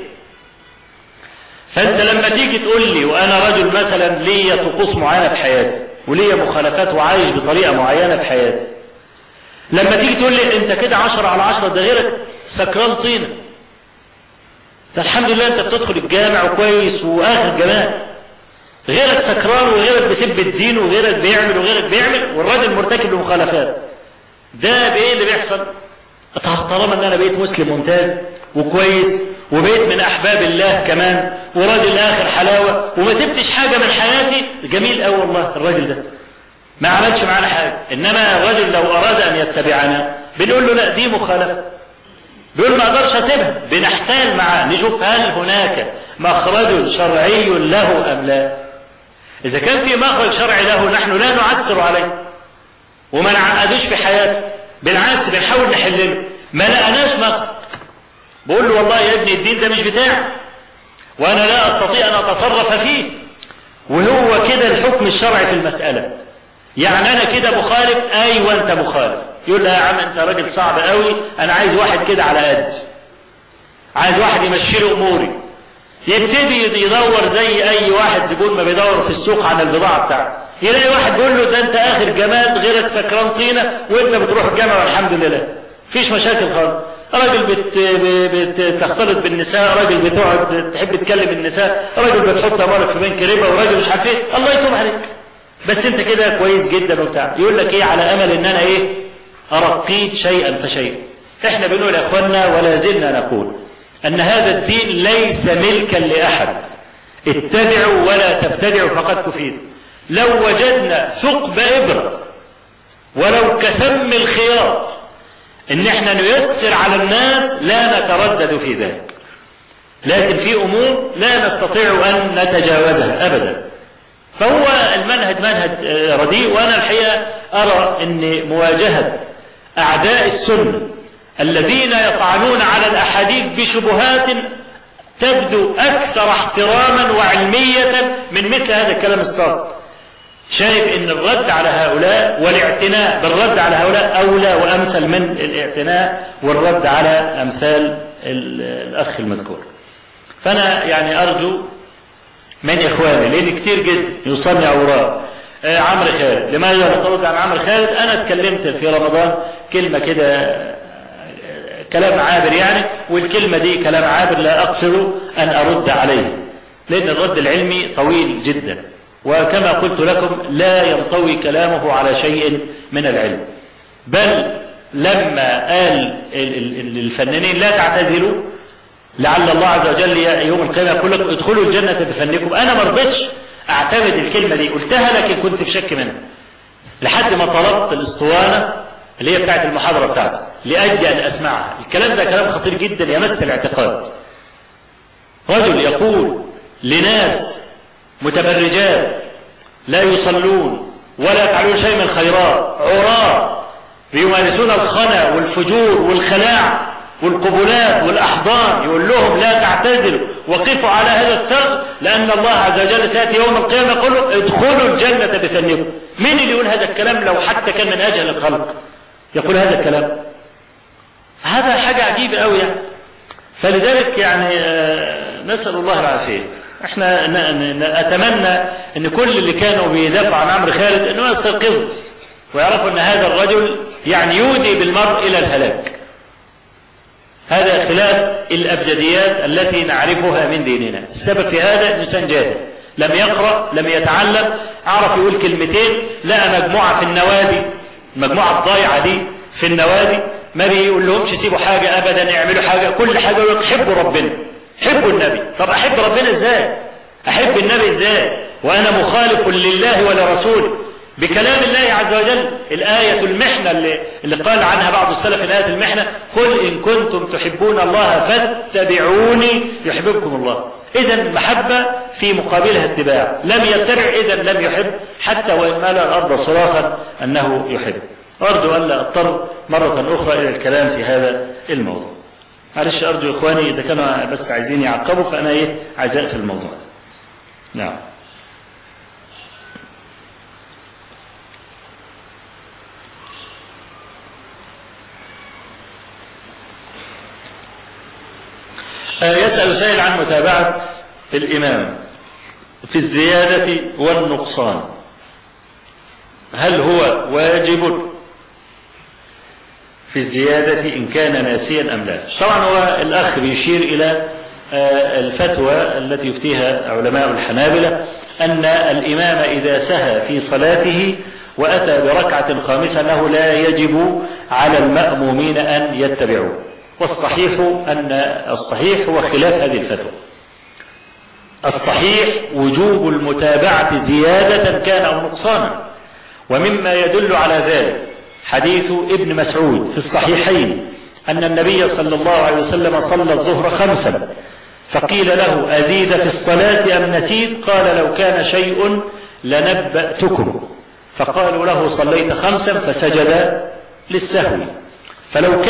فأنت لما تيجي تقول لي وأنا رجل مثلا لي طقوس معينة في حياتي ولي مخالفات وعايش بطريقة معينة في حياتي، لما تيجي تقول لي أنت كده 10/10 ده غيرك سكران طينة، فالحمد لله أنت بتدخل الجامع وكويس وآخر جمال، غيرك سكران وغيرك بسب الدين وغيرك بيعمل وغيرك بيعمل والراجل مرتكب لمخالفات. ده بإيه اللي بيحصل؟ طالما أن أنا بقيت مسلم ممتاز وكويس وبقيت من أحباب الله كمان وراجل آخر حلاوة وما سبتش حاجة من حياتي، جميل أوي والله الراجل ده ما عملش معنا حاجة. إنما الراجل لو أراد أن يتبعنا بنقول له لا دي مخالفة، بيقول ما أقدرش أسيبها، بنحتال معاه نشوف هل هناك مخرج شرعي له أم لا. إذا كان في مخرج شرعي له نحن لا نعسر عليه وما نعقدوش في حياته، بالعكس بنحاول نحلله. ما لقناش مخرج بقول له والله يا ابني الدين ده مش بتاعي وأنا لا أستطيع أن أتصرف فيه، وهو كده الحكم الشرعي في المسألة. يعني أنا كده مخالف؟ أيوة أنت مخالف. يقول له يا عم أنت راجل صعب قوي، أنا عايز واحد كده على قد، عايز واحد يمشي له أموري. يبتدي يدور زي أي واحد زبون ما بيدور في السوق عن البضاعة بتاعته، يلاقي واحد بيقول له ده أنت آخر جمال غيرك سكران طينة وأنت بتروح الجامعة والحمد لله، فيش مشاكل خالص. راجل بتختلط بالنساء، راجل بتقعد تحب تكلم النساء، راجل بتحط اموالك في بنك ربا، وراجل مش عارف ايه، الله يتوب عليك، بس انت كده كويس جدا وبتاع. يقول لك ايه؟ على امل ان انا ايه؟ ارقيك شيئا فشيئا. احنا بنقول يا اخوانا ولا زلنا نقول ان هذا الدين ليس ملكا لاحد، اتبعوا ولا تبتدعوا فقد كفيت. لو وجدنا ثقب ابره ولو كسم الخياط ان احنا نيسر على الناس لا نتردد في ذلك، لكن في امور لا نستطيع ان نتجاوزها ابدا. فهو المنهج منهج رديء. وانا الحقيقه ارى ان مواجهه اعداء السنه الذين يطعنون على الاحاديث بشبهات تبدو اكثر احتراما وعلميه من مثل هذا الكلام الصادق، شايف ان الرد على هؤلاء والاعتناء بالرد على هؤلاء اولى وامثل من الاعتناء والرد على امثال الاخ المذكور. فانا يعني ارجو من اخواني، لان كتير جدا يوصلني اوراق عمرو خالد، لماذا نترد عن عمرو خالد؟ انا اتكلمت في رمضان كلمه كده كلام عابر يعني، والكلمه دي كلام عابر لا اقصد ان ارد عليه، لان الرد العلمي طويل جدا، وكما قلت لكم لا ينطوي كلامه على شيء من العلم. بل لما قال للفنانين لا تعتزلوا لعل الله عز وجل يوم القيامة يقول لكم ادخلوا الجنة بفنكم، انا ما رضيتش اعتمد الكلمة دي، قلتها لكن كنت في شك منها لحد ما طلبت الاسطوانة اللي هي بتاعت المحاضرة بتاعتي لأجل ان اسمعها. الكلام ده كلام خطير جدا يمس الاعتقاد. رجل يقول لناس متبرجات لا يصلون ولا يفعلون شيء من الخيرات، عراة بيمارسون الخنا والفجور والخلاع والقبلات والأحضان، يقول لهم لا تعتزلوا وقفوا على هذا الثغر لأن الله عز وجل سيأتي يوم القيامة يقول ادخلوا الجنة بفنكم. مين اللي يقول هذا الكلام لو حتى كان من أجل الخلق يقول هذا الكلام؟ هذا حاجة عجيبة قوي يعني. فلذلك يعني نسأل الله العافية. احنا اتمنى ان كل اللي كانوا بيدافعوا عن عمرو خالد انه يستيقظوا ويعرفوا ان هذا الرجل يعني يودي بالمرء الى الهلاك. هذا خلاف الابجديات التي نعرفها من ديننا. السبب في هذا انسان جاهل لم يقرأ لم يتعلم، عرف يقول كلمتين، لقى مجموعة في النوادي، المجموعة الضايعة دي في النوادي ما بيقول لهمش سيبوا حاجة ابدا، يعملوا حاجة، كل حاجة يقول حبوا ربنا حبوا النبي. طب احب ربنا ازاي؟ احب النبي ازاي وانا مخالف لله ولرسوله بكلام الله عز وجل؟ الآية المحنة اللي قال عنها بعض السلف الآية المحنة قل إن كنتم تحبون الله فاتبعوني يحببكم الله. إذا المحبة في مقابلها اتباع، لم يتبع إذا لم يحب، حتى وإن ملأ الأرض صراخا أنه يحب. أرجو أن لا أضطر مرة أخرى إلى الكلام في هذا الموضوع. معلش أرجو إخواني إذا كانوا بس عايزين يعقبوا فأنا عايز أقفل الموضوع. نعم. يسأل سائل عن متابعة الإمام في الزيادة والنقصان، هل هو واجب في الزيادة إن كان ناسيا أم لا؟ طبعا هو الأخ بيشير إلى الفتوى التي يفتيها علماء الحنابلة أن الإمام إذا سهى في صلاته وأتى بركعة خامسة أنه لا يجب على المأمومين أن يتبعوه. والصحيح أن الصحيح هو خلاف هذه الفتوى. الصحيح وجوب المتابعة زيادة كان أو نقصانا، ومما يدل على ذلك حديث ابن مسعود في الصحيحين أن النبي صلى الله عليه وسلم صلى الظهر 5 فقيل له أزيد في الصلاة أم نسيت؟ قال لو كان شيء لنبأتكم. فقالوا له صليت 5 فسجد للسهو. فلو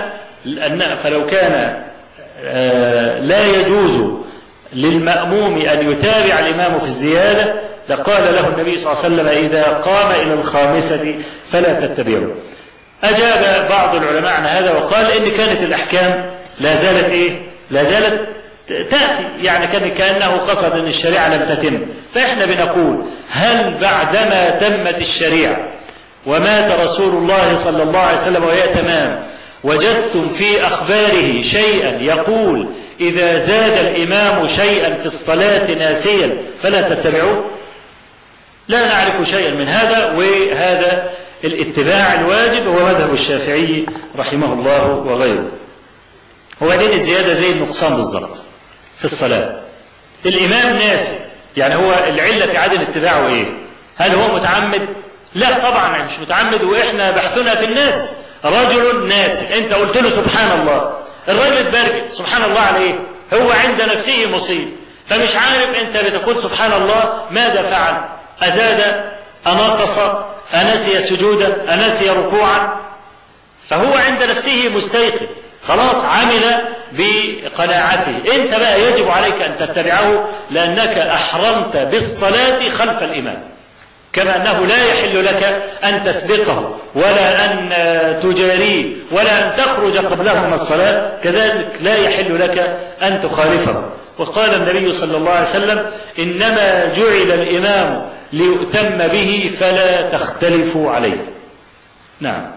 كان لا يجوز للمأموم أن يتابع الإمام في الزيادة لقال له النبي صلى الله عليه وسلم إذا قام إلى 5 فلا تتبعوا. أجاب بعض العلماء عن هذا وقال إن كانت الأحكام لا زالت تأتي، يعني كأنه قصد أن الشريعة لم تتم. فإحنا بنقول هل بعدما تمت الشريعة ومات رسول الله صلى الله عليه وسلم وهي تمام وجدتم في أخباره شيئا يقول إذا زاد الإمام شيئا في الصلاة ناسيا فلا تتبعوه؟ لا نعرف شيئا من هذا، وهذا الاتباع الواجب هو مذهب الشافعي رحمه الله وغيره. هو دين الزيادة زي النقصان بالضبط في الصلاة. الإمام ناسي، يعني هو العلة في عدم اتباعه إيه؟ هل هو متعمد؟ لا طبعا مش متعمد، وإحنا بحثنا في الناس. رجل ناسي، أنت قلت له سبحان الله، الرجل اتبرجل سبحان الله عليه، هو عند نفسه مصيب، فمش عارف أنت بتقول سبحان الله ماذا فعل؟ أزاد؟ أنقص؟ أنسي سجودا؟ أنسي ركوعا؟ فهو عند نفسه مستيقظ، خلاص عمل بقناعته. انت بقى يجب عليك ان تتبعه، لانك احرمت بالصلاة خلف الامام، كما انه لا يحل لك ان تسبقه ولا ان تجاريه ولا ان تخرج قبله من الصلاة، كذلك لا يحل لك ان تخالفه. وقال النبي صلى الله عليه وسلم انما جعل الامام ليؤتم به فلا تختلفوا عليه. نعم.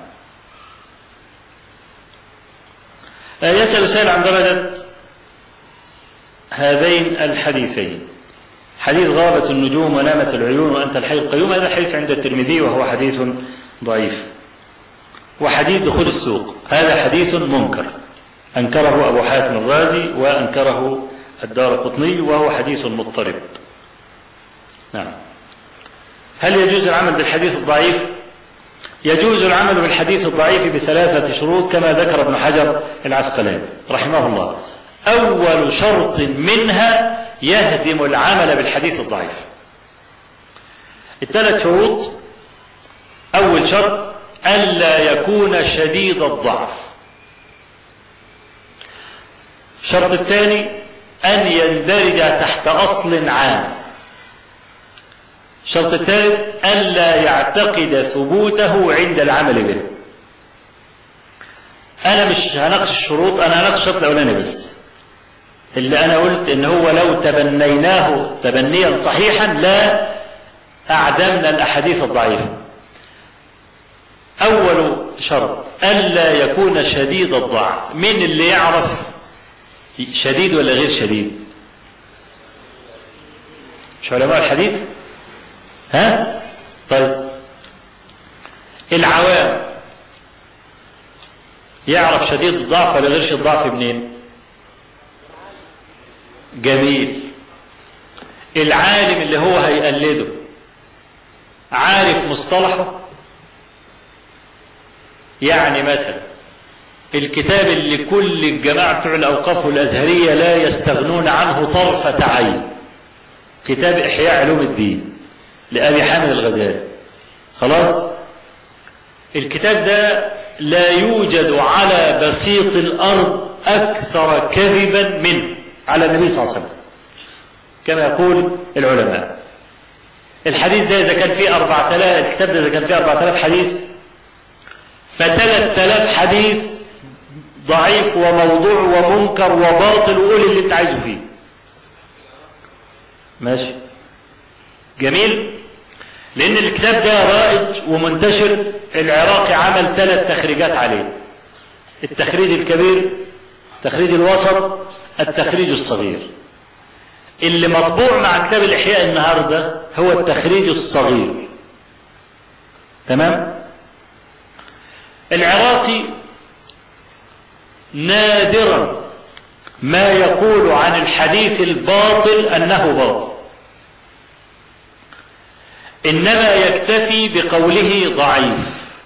يسأل سائل عن درجة هذين الحديثين، حديث غابت النجوم ونامت العيون وأنت الحي القيوم، هذا حديث عند الترمذي وهو حديث ضعيف. وحديث دخول السوق هذا حديث منكر، أنكره أبو حاتم الرازي وأنكره الدارقطني وهو حديث مضطرب. نعم. هل يجوز العمل بالحديث الضعيف؟ يجوز العمل بالحديث الضعيف بثلاثة شروط كما ذكر ابن حجر العسقلاني رحمه الله. أول شرط منها يهدم العمل بالحديث الضعيف. الثلاث شروط: أول شرط ألا يكون شديد الضعف. الشرط الثاني أن يندرج تحت أصل عام. الشرط الثالث ألا يعتقد ثبوته عند العمل به. أنا مش هناقش الشروط، أنا هناقش الشرط الأولاني بس، اللي أنا قلت إن هو لو تبنيناه تبنيا صحيحا لا أعدمنا الأحاديث الضعيفة. أول شرط ألا يكون شديد الضعف. من اللي يعرف شديد ولا غير شديد؟ مش علماء الحديث؟ ها؟ طيب العوام يعرف شديد الضعف ولا غير شديد الضعف منين؟ جميل. العالم اللي هو هيقلده عارف مصطلحه، يعني مثلا الكتاب اللي كل الجماعة بتوع الأوقاف والأزهرية لا يستغنون عنه طرفة عين، كتاب إحياء علوم الدين لأبي حامد الغزالي، خلاص الكتاب ده لا يوجد على بسيط الأرض أكثر كذبا منه على النبي صلى الله عليه وسلم كما يقول العلماء. الحديث ده إذا كان فيه 4000، الكتاب ده إذا كان فيه 4000 حديث، ف3000 حديث ضعيف وموضوع ومنكر وباطل، وقول اللي انت عايزه فيه. ماشي جميل. لأن الكتاب ده رائج ومنتشر. العراقي عمل 3 تخريجات عليه: التخريج الكبير، التخريج الوسط، التخريج الصغير. اللي مطبوع مع كتاب الإحياء النهاردة هو التخريج الصغير. تمام. العراقي نادرا ما يقول عن الحديث الباطل أنه باطل، إنما يكتفي بقوله ضعيف،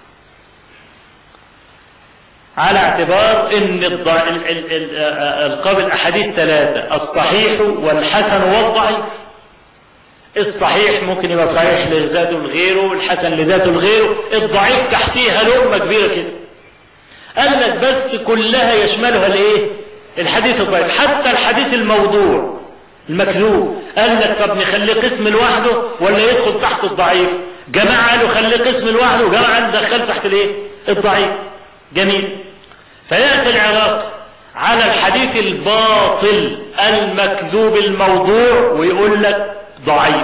على اعتبار ان القابل الاحاديث 3: الصحيح والحسن والضعيف. الصحيح ممكن يبقى صحيح لذاته الغيره، الحسن لذاته الغيره، الضعيف تحتيها لقمة كبيرة كده. قال لك بس كلها يشملها الايه؟ الحديث الضعيف، حتى الحديث الموضوع المكذوب. قال لك طب نخليه قسم لوحده ولا يدخل تحت الضعيف؟ جماعة قالوا خليه قسم لوحده، وجماعة ندخل تحت الايه؟ الضعيف. جميل. فيأتي العراق على الحديث الباطل المكذوب الموضوع ويقول لك ضعيف.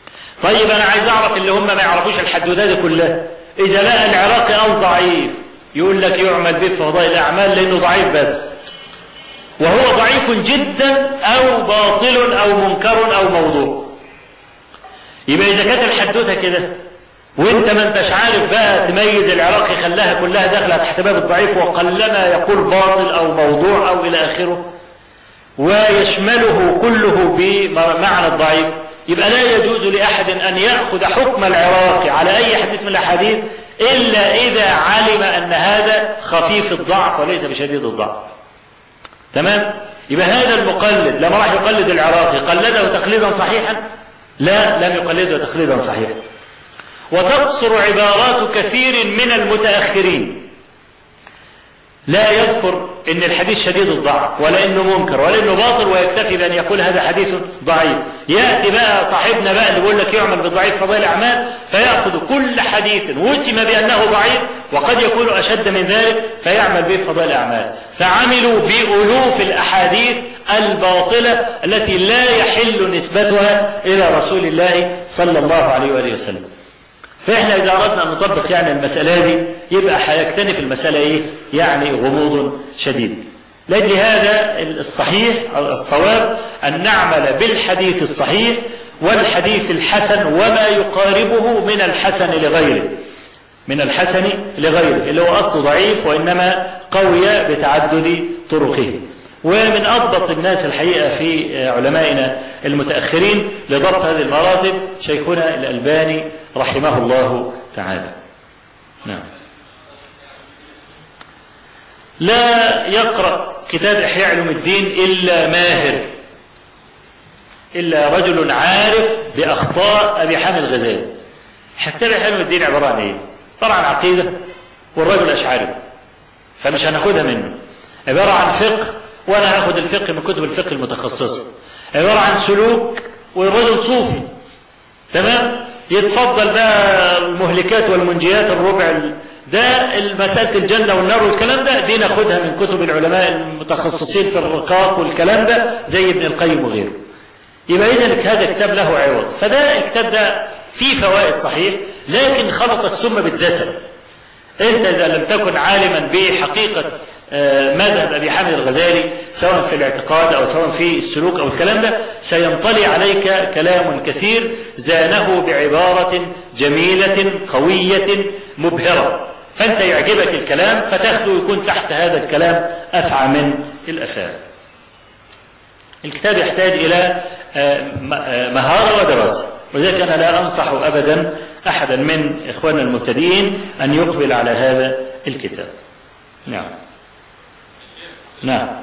طيب انا عايز اعرف اللي هم ما يعرفوش الحدوته دي كلها، اذا لقى العراقي قال ضعيف يقول لك يعمل به في فضائل الأعمال لأنه ضعيف بس، وهو ضعيف جدا أو باطل أو منكر أو موضوع. يبقى إذا كانت الحدوثة كده وانت ما انتش عارف بقى تميز العراقي خلاها كلها داخله تحت باب الضعيف، وقلما يقول باطل أو موضوع أو إلى آخره، ويشمله كله بمعنى الضعيف، يبقى لا يجوز لأحد أن يأخذ حكم العراقي على أي حديث من الأحاديث إلا إذا علم أن هذا خفيف الضعف وليس بشديد الضعف. تمام؟ يبقى هذا المقلد لما راح يقلد العراقي قلده تقليدا صحيحا؟ لا، لم يقلده تقليدا صحيحا. وتقصر عبارات كثير من المتأخرين، لا يذكر ان الحديث شديد الضعف ولا انه منكر ولا انه باطل ويكتفي بان يقول هذا حديث ضعيف. ياتي بقى صاحبنا بقى اللي بيقول لك يعمل بالضعيف فضائل الاعمال، فياخذ كل حديث وسم بانه ضعيف وقد يكون اشد من ذلك فيعمل به فضائل الاعمال. فعملوا بالوف الاحاديث الباطله التي لا يحل نسبتها الى رسول الله صلى الله عليه واله وسلم. فإحنا إذا أردنا أن نطبق يعني المسألة دي يبقى هيكتنف المسألة إيه؟ يعني غموض شديد. لأجل هذا الصحيح الصواب أن نعمل بالحديث الصحيح والحديث الحسن وما يقاربه من الحسن لغيره، من الحسن لغيره اللي هو أصله ضعيف وإنما قوي بتعدد طرقه. ومن أضبط الناس الحقيقة في علمائنا المتأخرين لضبط هذه المراتب شيخنا الألباني رحمه الله تعالى. نعم. لا يقرأ كتاب إحياء علوم الدين إلا ماهر، إلا رجل عارف بأخطاء أبي حامد الغزالي. كتاب إحياء علوم الدين عبارة عن إيه؟ طبعا عقيدة والرجل أشعري فمش هناخدها منه. عبارة عن فقه وأنا هاخد الفقه من كتب الفقه المتخصصة. عبارة عن سلوك والرجل صوفي. تمام؟ يتفضل بقى المهلكات والمنجيات الربع ده المسألة الجنة والنار والكلام ده دي ناخدها من كتب العلماء المتخصصين في الرقاق والكلام ده زي ابن القيم وغيره. يبقى إذا هذا كتاب له عوض. فده الكتاب ده فيه فوائد صحيح لكن خلط السم بالدسم. انت اذا لم تكن عالما بحقيقة مذهب ابي حامد الغزالي سواء في الاعتقاد او سواء في السلوك او الكلام ده سينطلي عليك كلام كثير زانه بعبارة جميلة قوية مبهرة، فانت يعجبك الكلام فتاخده يكون تحت هذا الكلام افعى من الافعى. الكتاب يحتاج الى مهارة ودراسة، ولذلك انا لا انصح ابدا احدا من اخواننا المبتدئين ان يقبل على هذا الكتاب. نعم. نعم.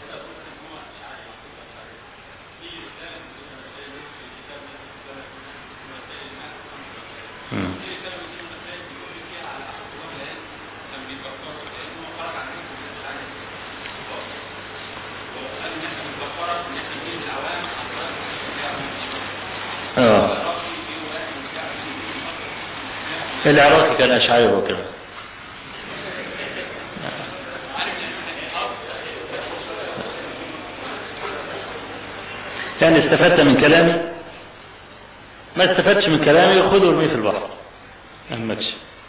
العراقي كان أشعري وكذا. كان استفدت من كلامي؟ ما استفدتش من كلامي خذوا ارميه في البحر أهمكش.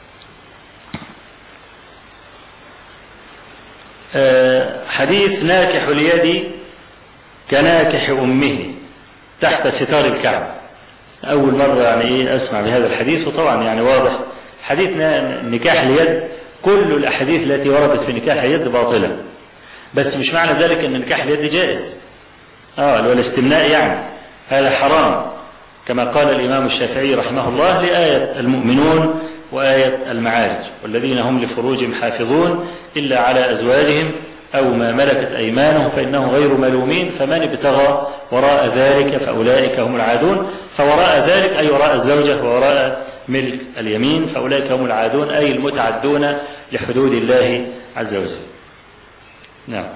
حديث ناكح اليد كناكح أمه تحت ستار الكعبة. أول مرة يعني أسمع بهذا الحديث، وطبعا يعني واضح حديث نكاح اليد كل الأحاديث التي وردت في نكاح اليد باطلة، بس مش معنى ذلك أن نكاح اليد جائز. والاستمناء يعني هذا حرام كما قال الإمام الشافعي رحمه الله لآية المؤمنون وآية المعارج والذين هم لفروجهم حافظون إلا على أزواجهم أو ما ملكت أيمانهم فإنهم غير ملومين فمن ابتغى وراء ذلك فأولئك هم العادون. فوراء ذلك أي وراء الزوجة ووراء ملك اليمين فأولئك هم العادون أي المتعدون لحدود الله عز وجل. نعم.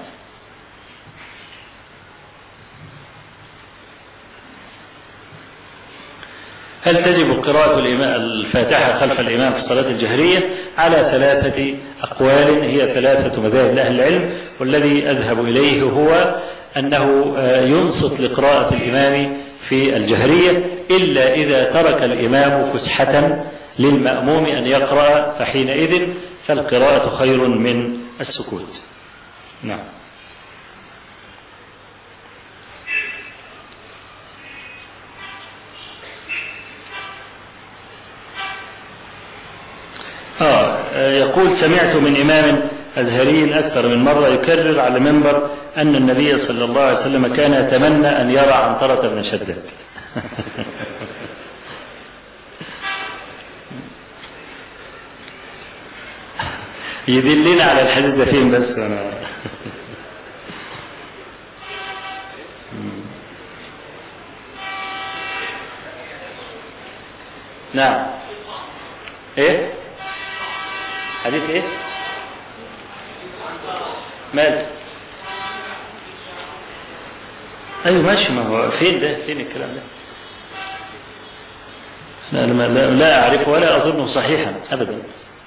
هل تجب قراءة الفاتحة خلف الإمام في الصلاة الجهرية؟ على 3 أقوال هي 3 مذاهب لأهل العلم، والذي أذهب إليه هو أنه ينصت لقراءة الإمام في الجهرية إلا إذا ترك الإمام فسحة للمأموم أن يقرأ، فحينئذ فالقراءة خير من السكوت. نعم. يقول سمعت من إمام أزهري أكثر من مرة يكرر على منبر أن النبي صلى الله عليه وسلم كان يتمنى أن يرى عنترة بن شداد. يدلنا على الحديث ده فين بس أنا. نعم. ايه حديث ايه مال؟ ايوه ماشي، ما هو فين ده؟ فين الكلام ده؟ لا اعرفه ولا اظنه صحيحا ابدا.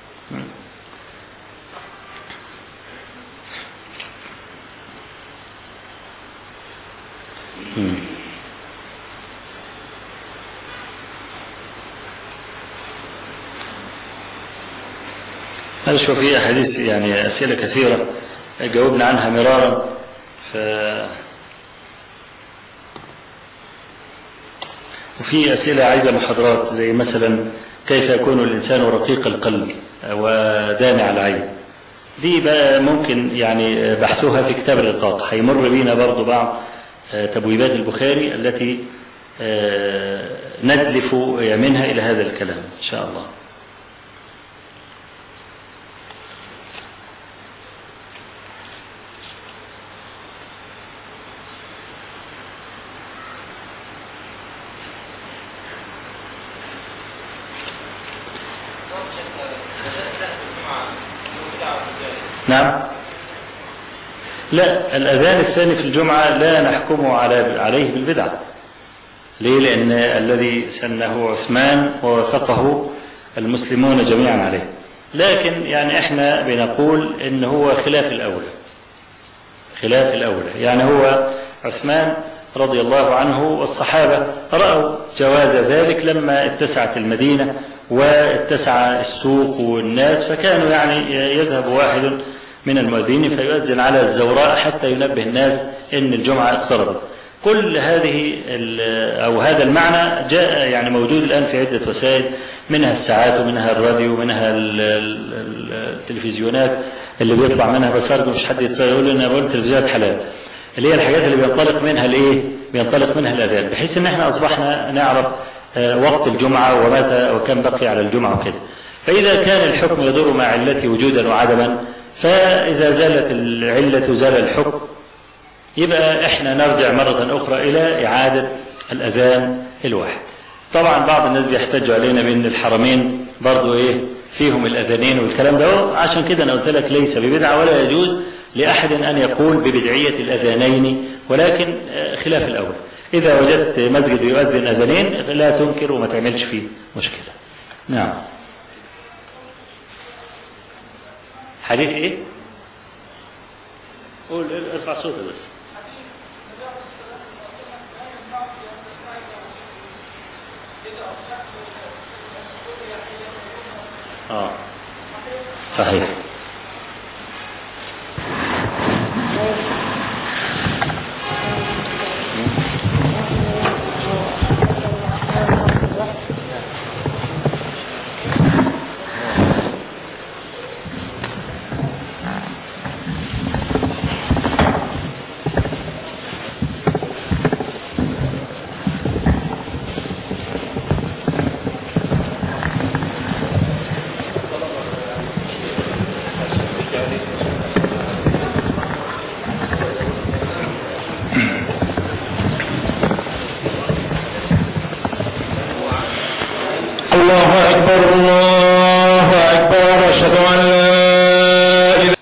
أشوف في أحاديث يعني أسئلة كثيرة جاوبنا عنها مرارا. وفي أسئلة عايزة محاضرات، زي مثلا كيف يكون الإنسان رقيق القلب ودامع العين. دي بقى ممكن يعني بحثوها في كتاب الرقاق. هيمر بينا برضو بعض تبويبات البخاري التي ندلف منها إلى هذا الكلام إن شاء الله. نعم. لا، الأذان الثاني في الجمعة لا نحكمه عليه بالبدعة. ليه؟ لأن الذي سنه عثمان ووافقه المسلمون جميعا عليه. لكن يعني احنا بنقول ان هو خلاف الأولى. خلاف الأولى يعني هو عثمان رضي الله عنه والصحابة رأوا جواز ذلك لما اتسعت المدينة واتسع السوق والناس، فكانوا يعني يذهب واحد من المؤذنين فيؤذن على الزوراء حتى ينبه الناس ان الجمعة اقتربت. كل هذه أو هذا المعنى جاء يعني موجود الآن في عدة وسائل، منها الساعات ومنها الراديو ومنها التلفزيونات اللي بيطلع منها، بس أرجو مش حد يقول لنا بقول تلفزيونات حلال، اللي هي الحاجات اللي بينطلق منها الايه؟ بينطلق منها الأذان، بحيث ان احنا أصبحنا نعرف وقت الجمعة ومتى وكم بقي على الجمعة وكده. فإذا كان الحكم يدور مع علته وجودا وعدما، فإذا زالت العلة زال الحكم، يبقى احنا نرجع مرة أخرى إلى إعادة الأذان الواحد. طبعا بعض الناس بيحتجوا علينا بأن الحرمين برضو ايه فيهم الأذانين والكلام ده، عشان كده أنا قلت لك ليس ببدعة ولا يجوز لأحد أن يقول ببدعية الأذانين، ولكن خلاف الأول. إذا وجدت مسجد يؤذن أذانين لا تنكر وما تعملش فيه مشكلة. نعم. حديث ايه؟ قول ارفع صوتك بس. صحيح. الله أكبر أشهد أن لا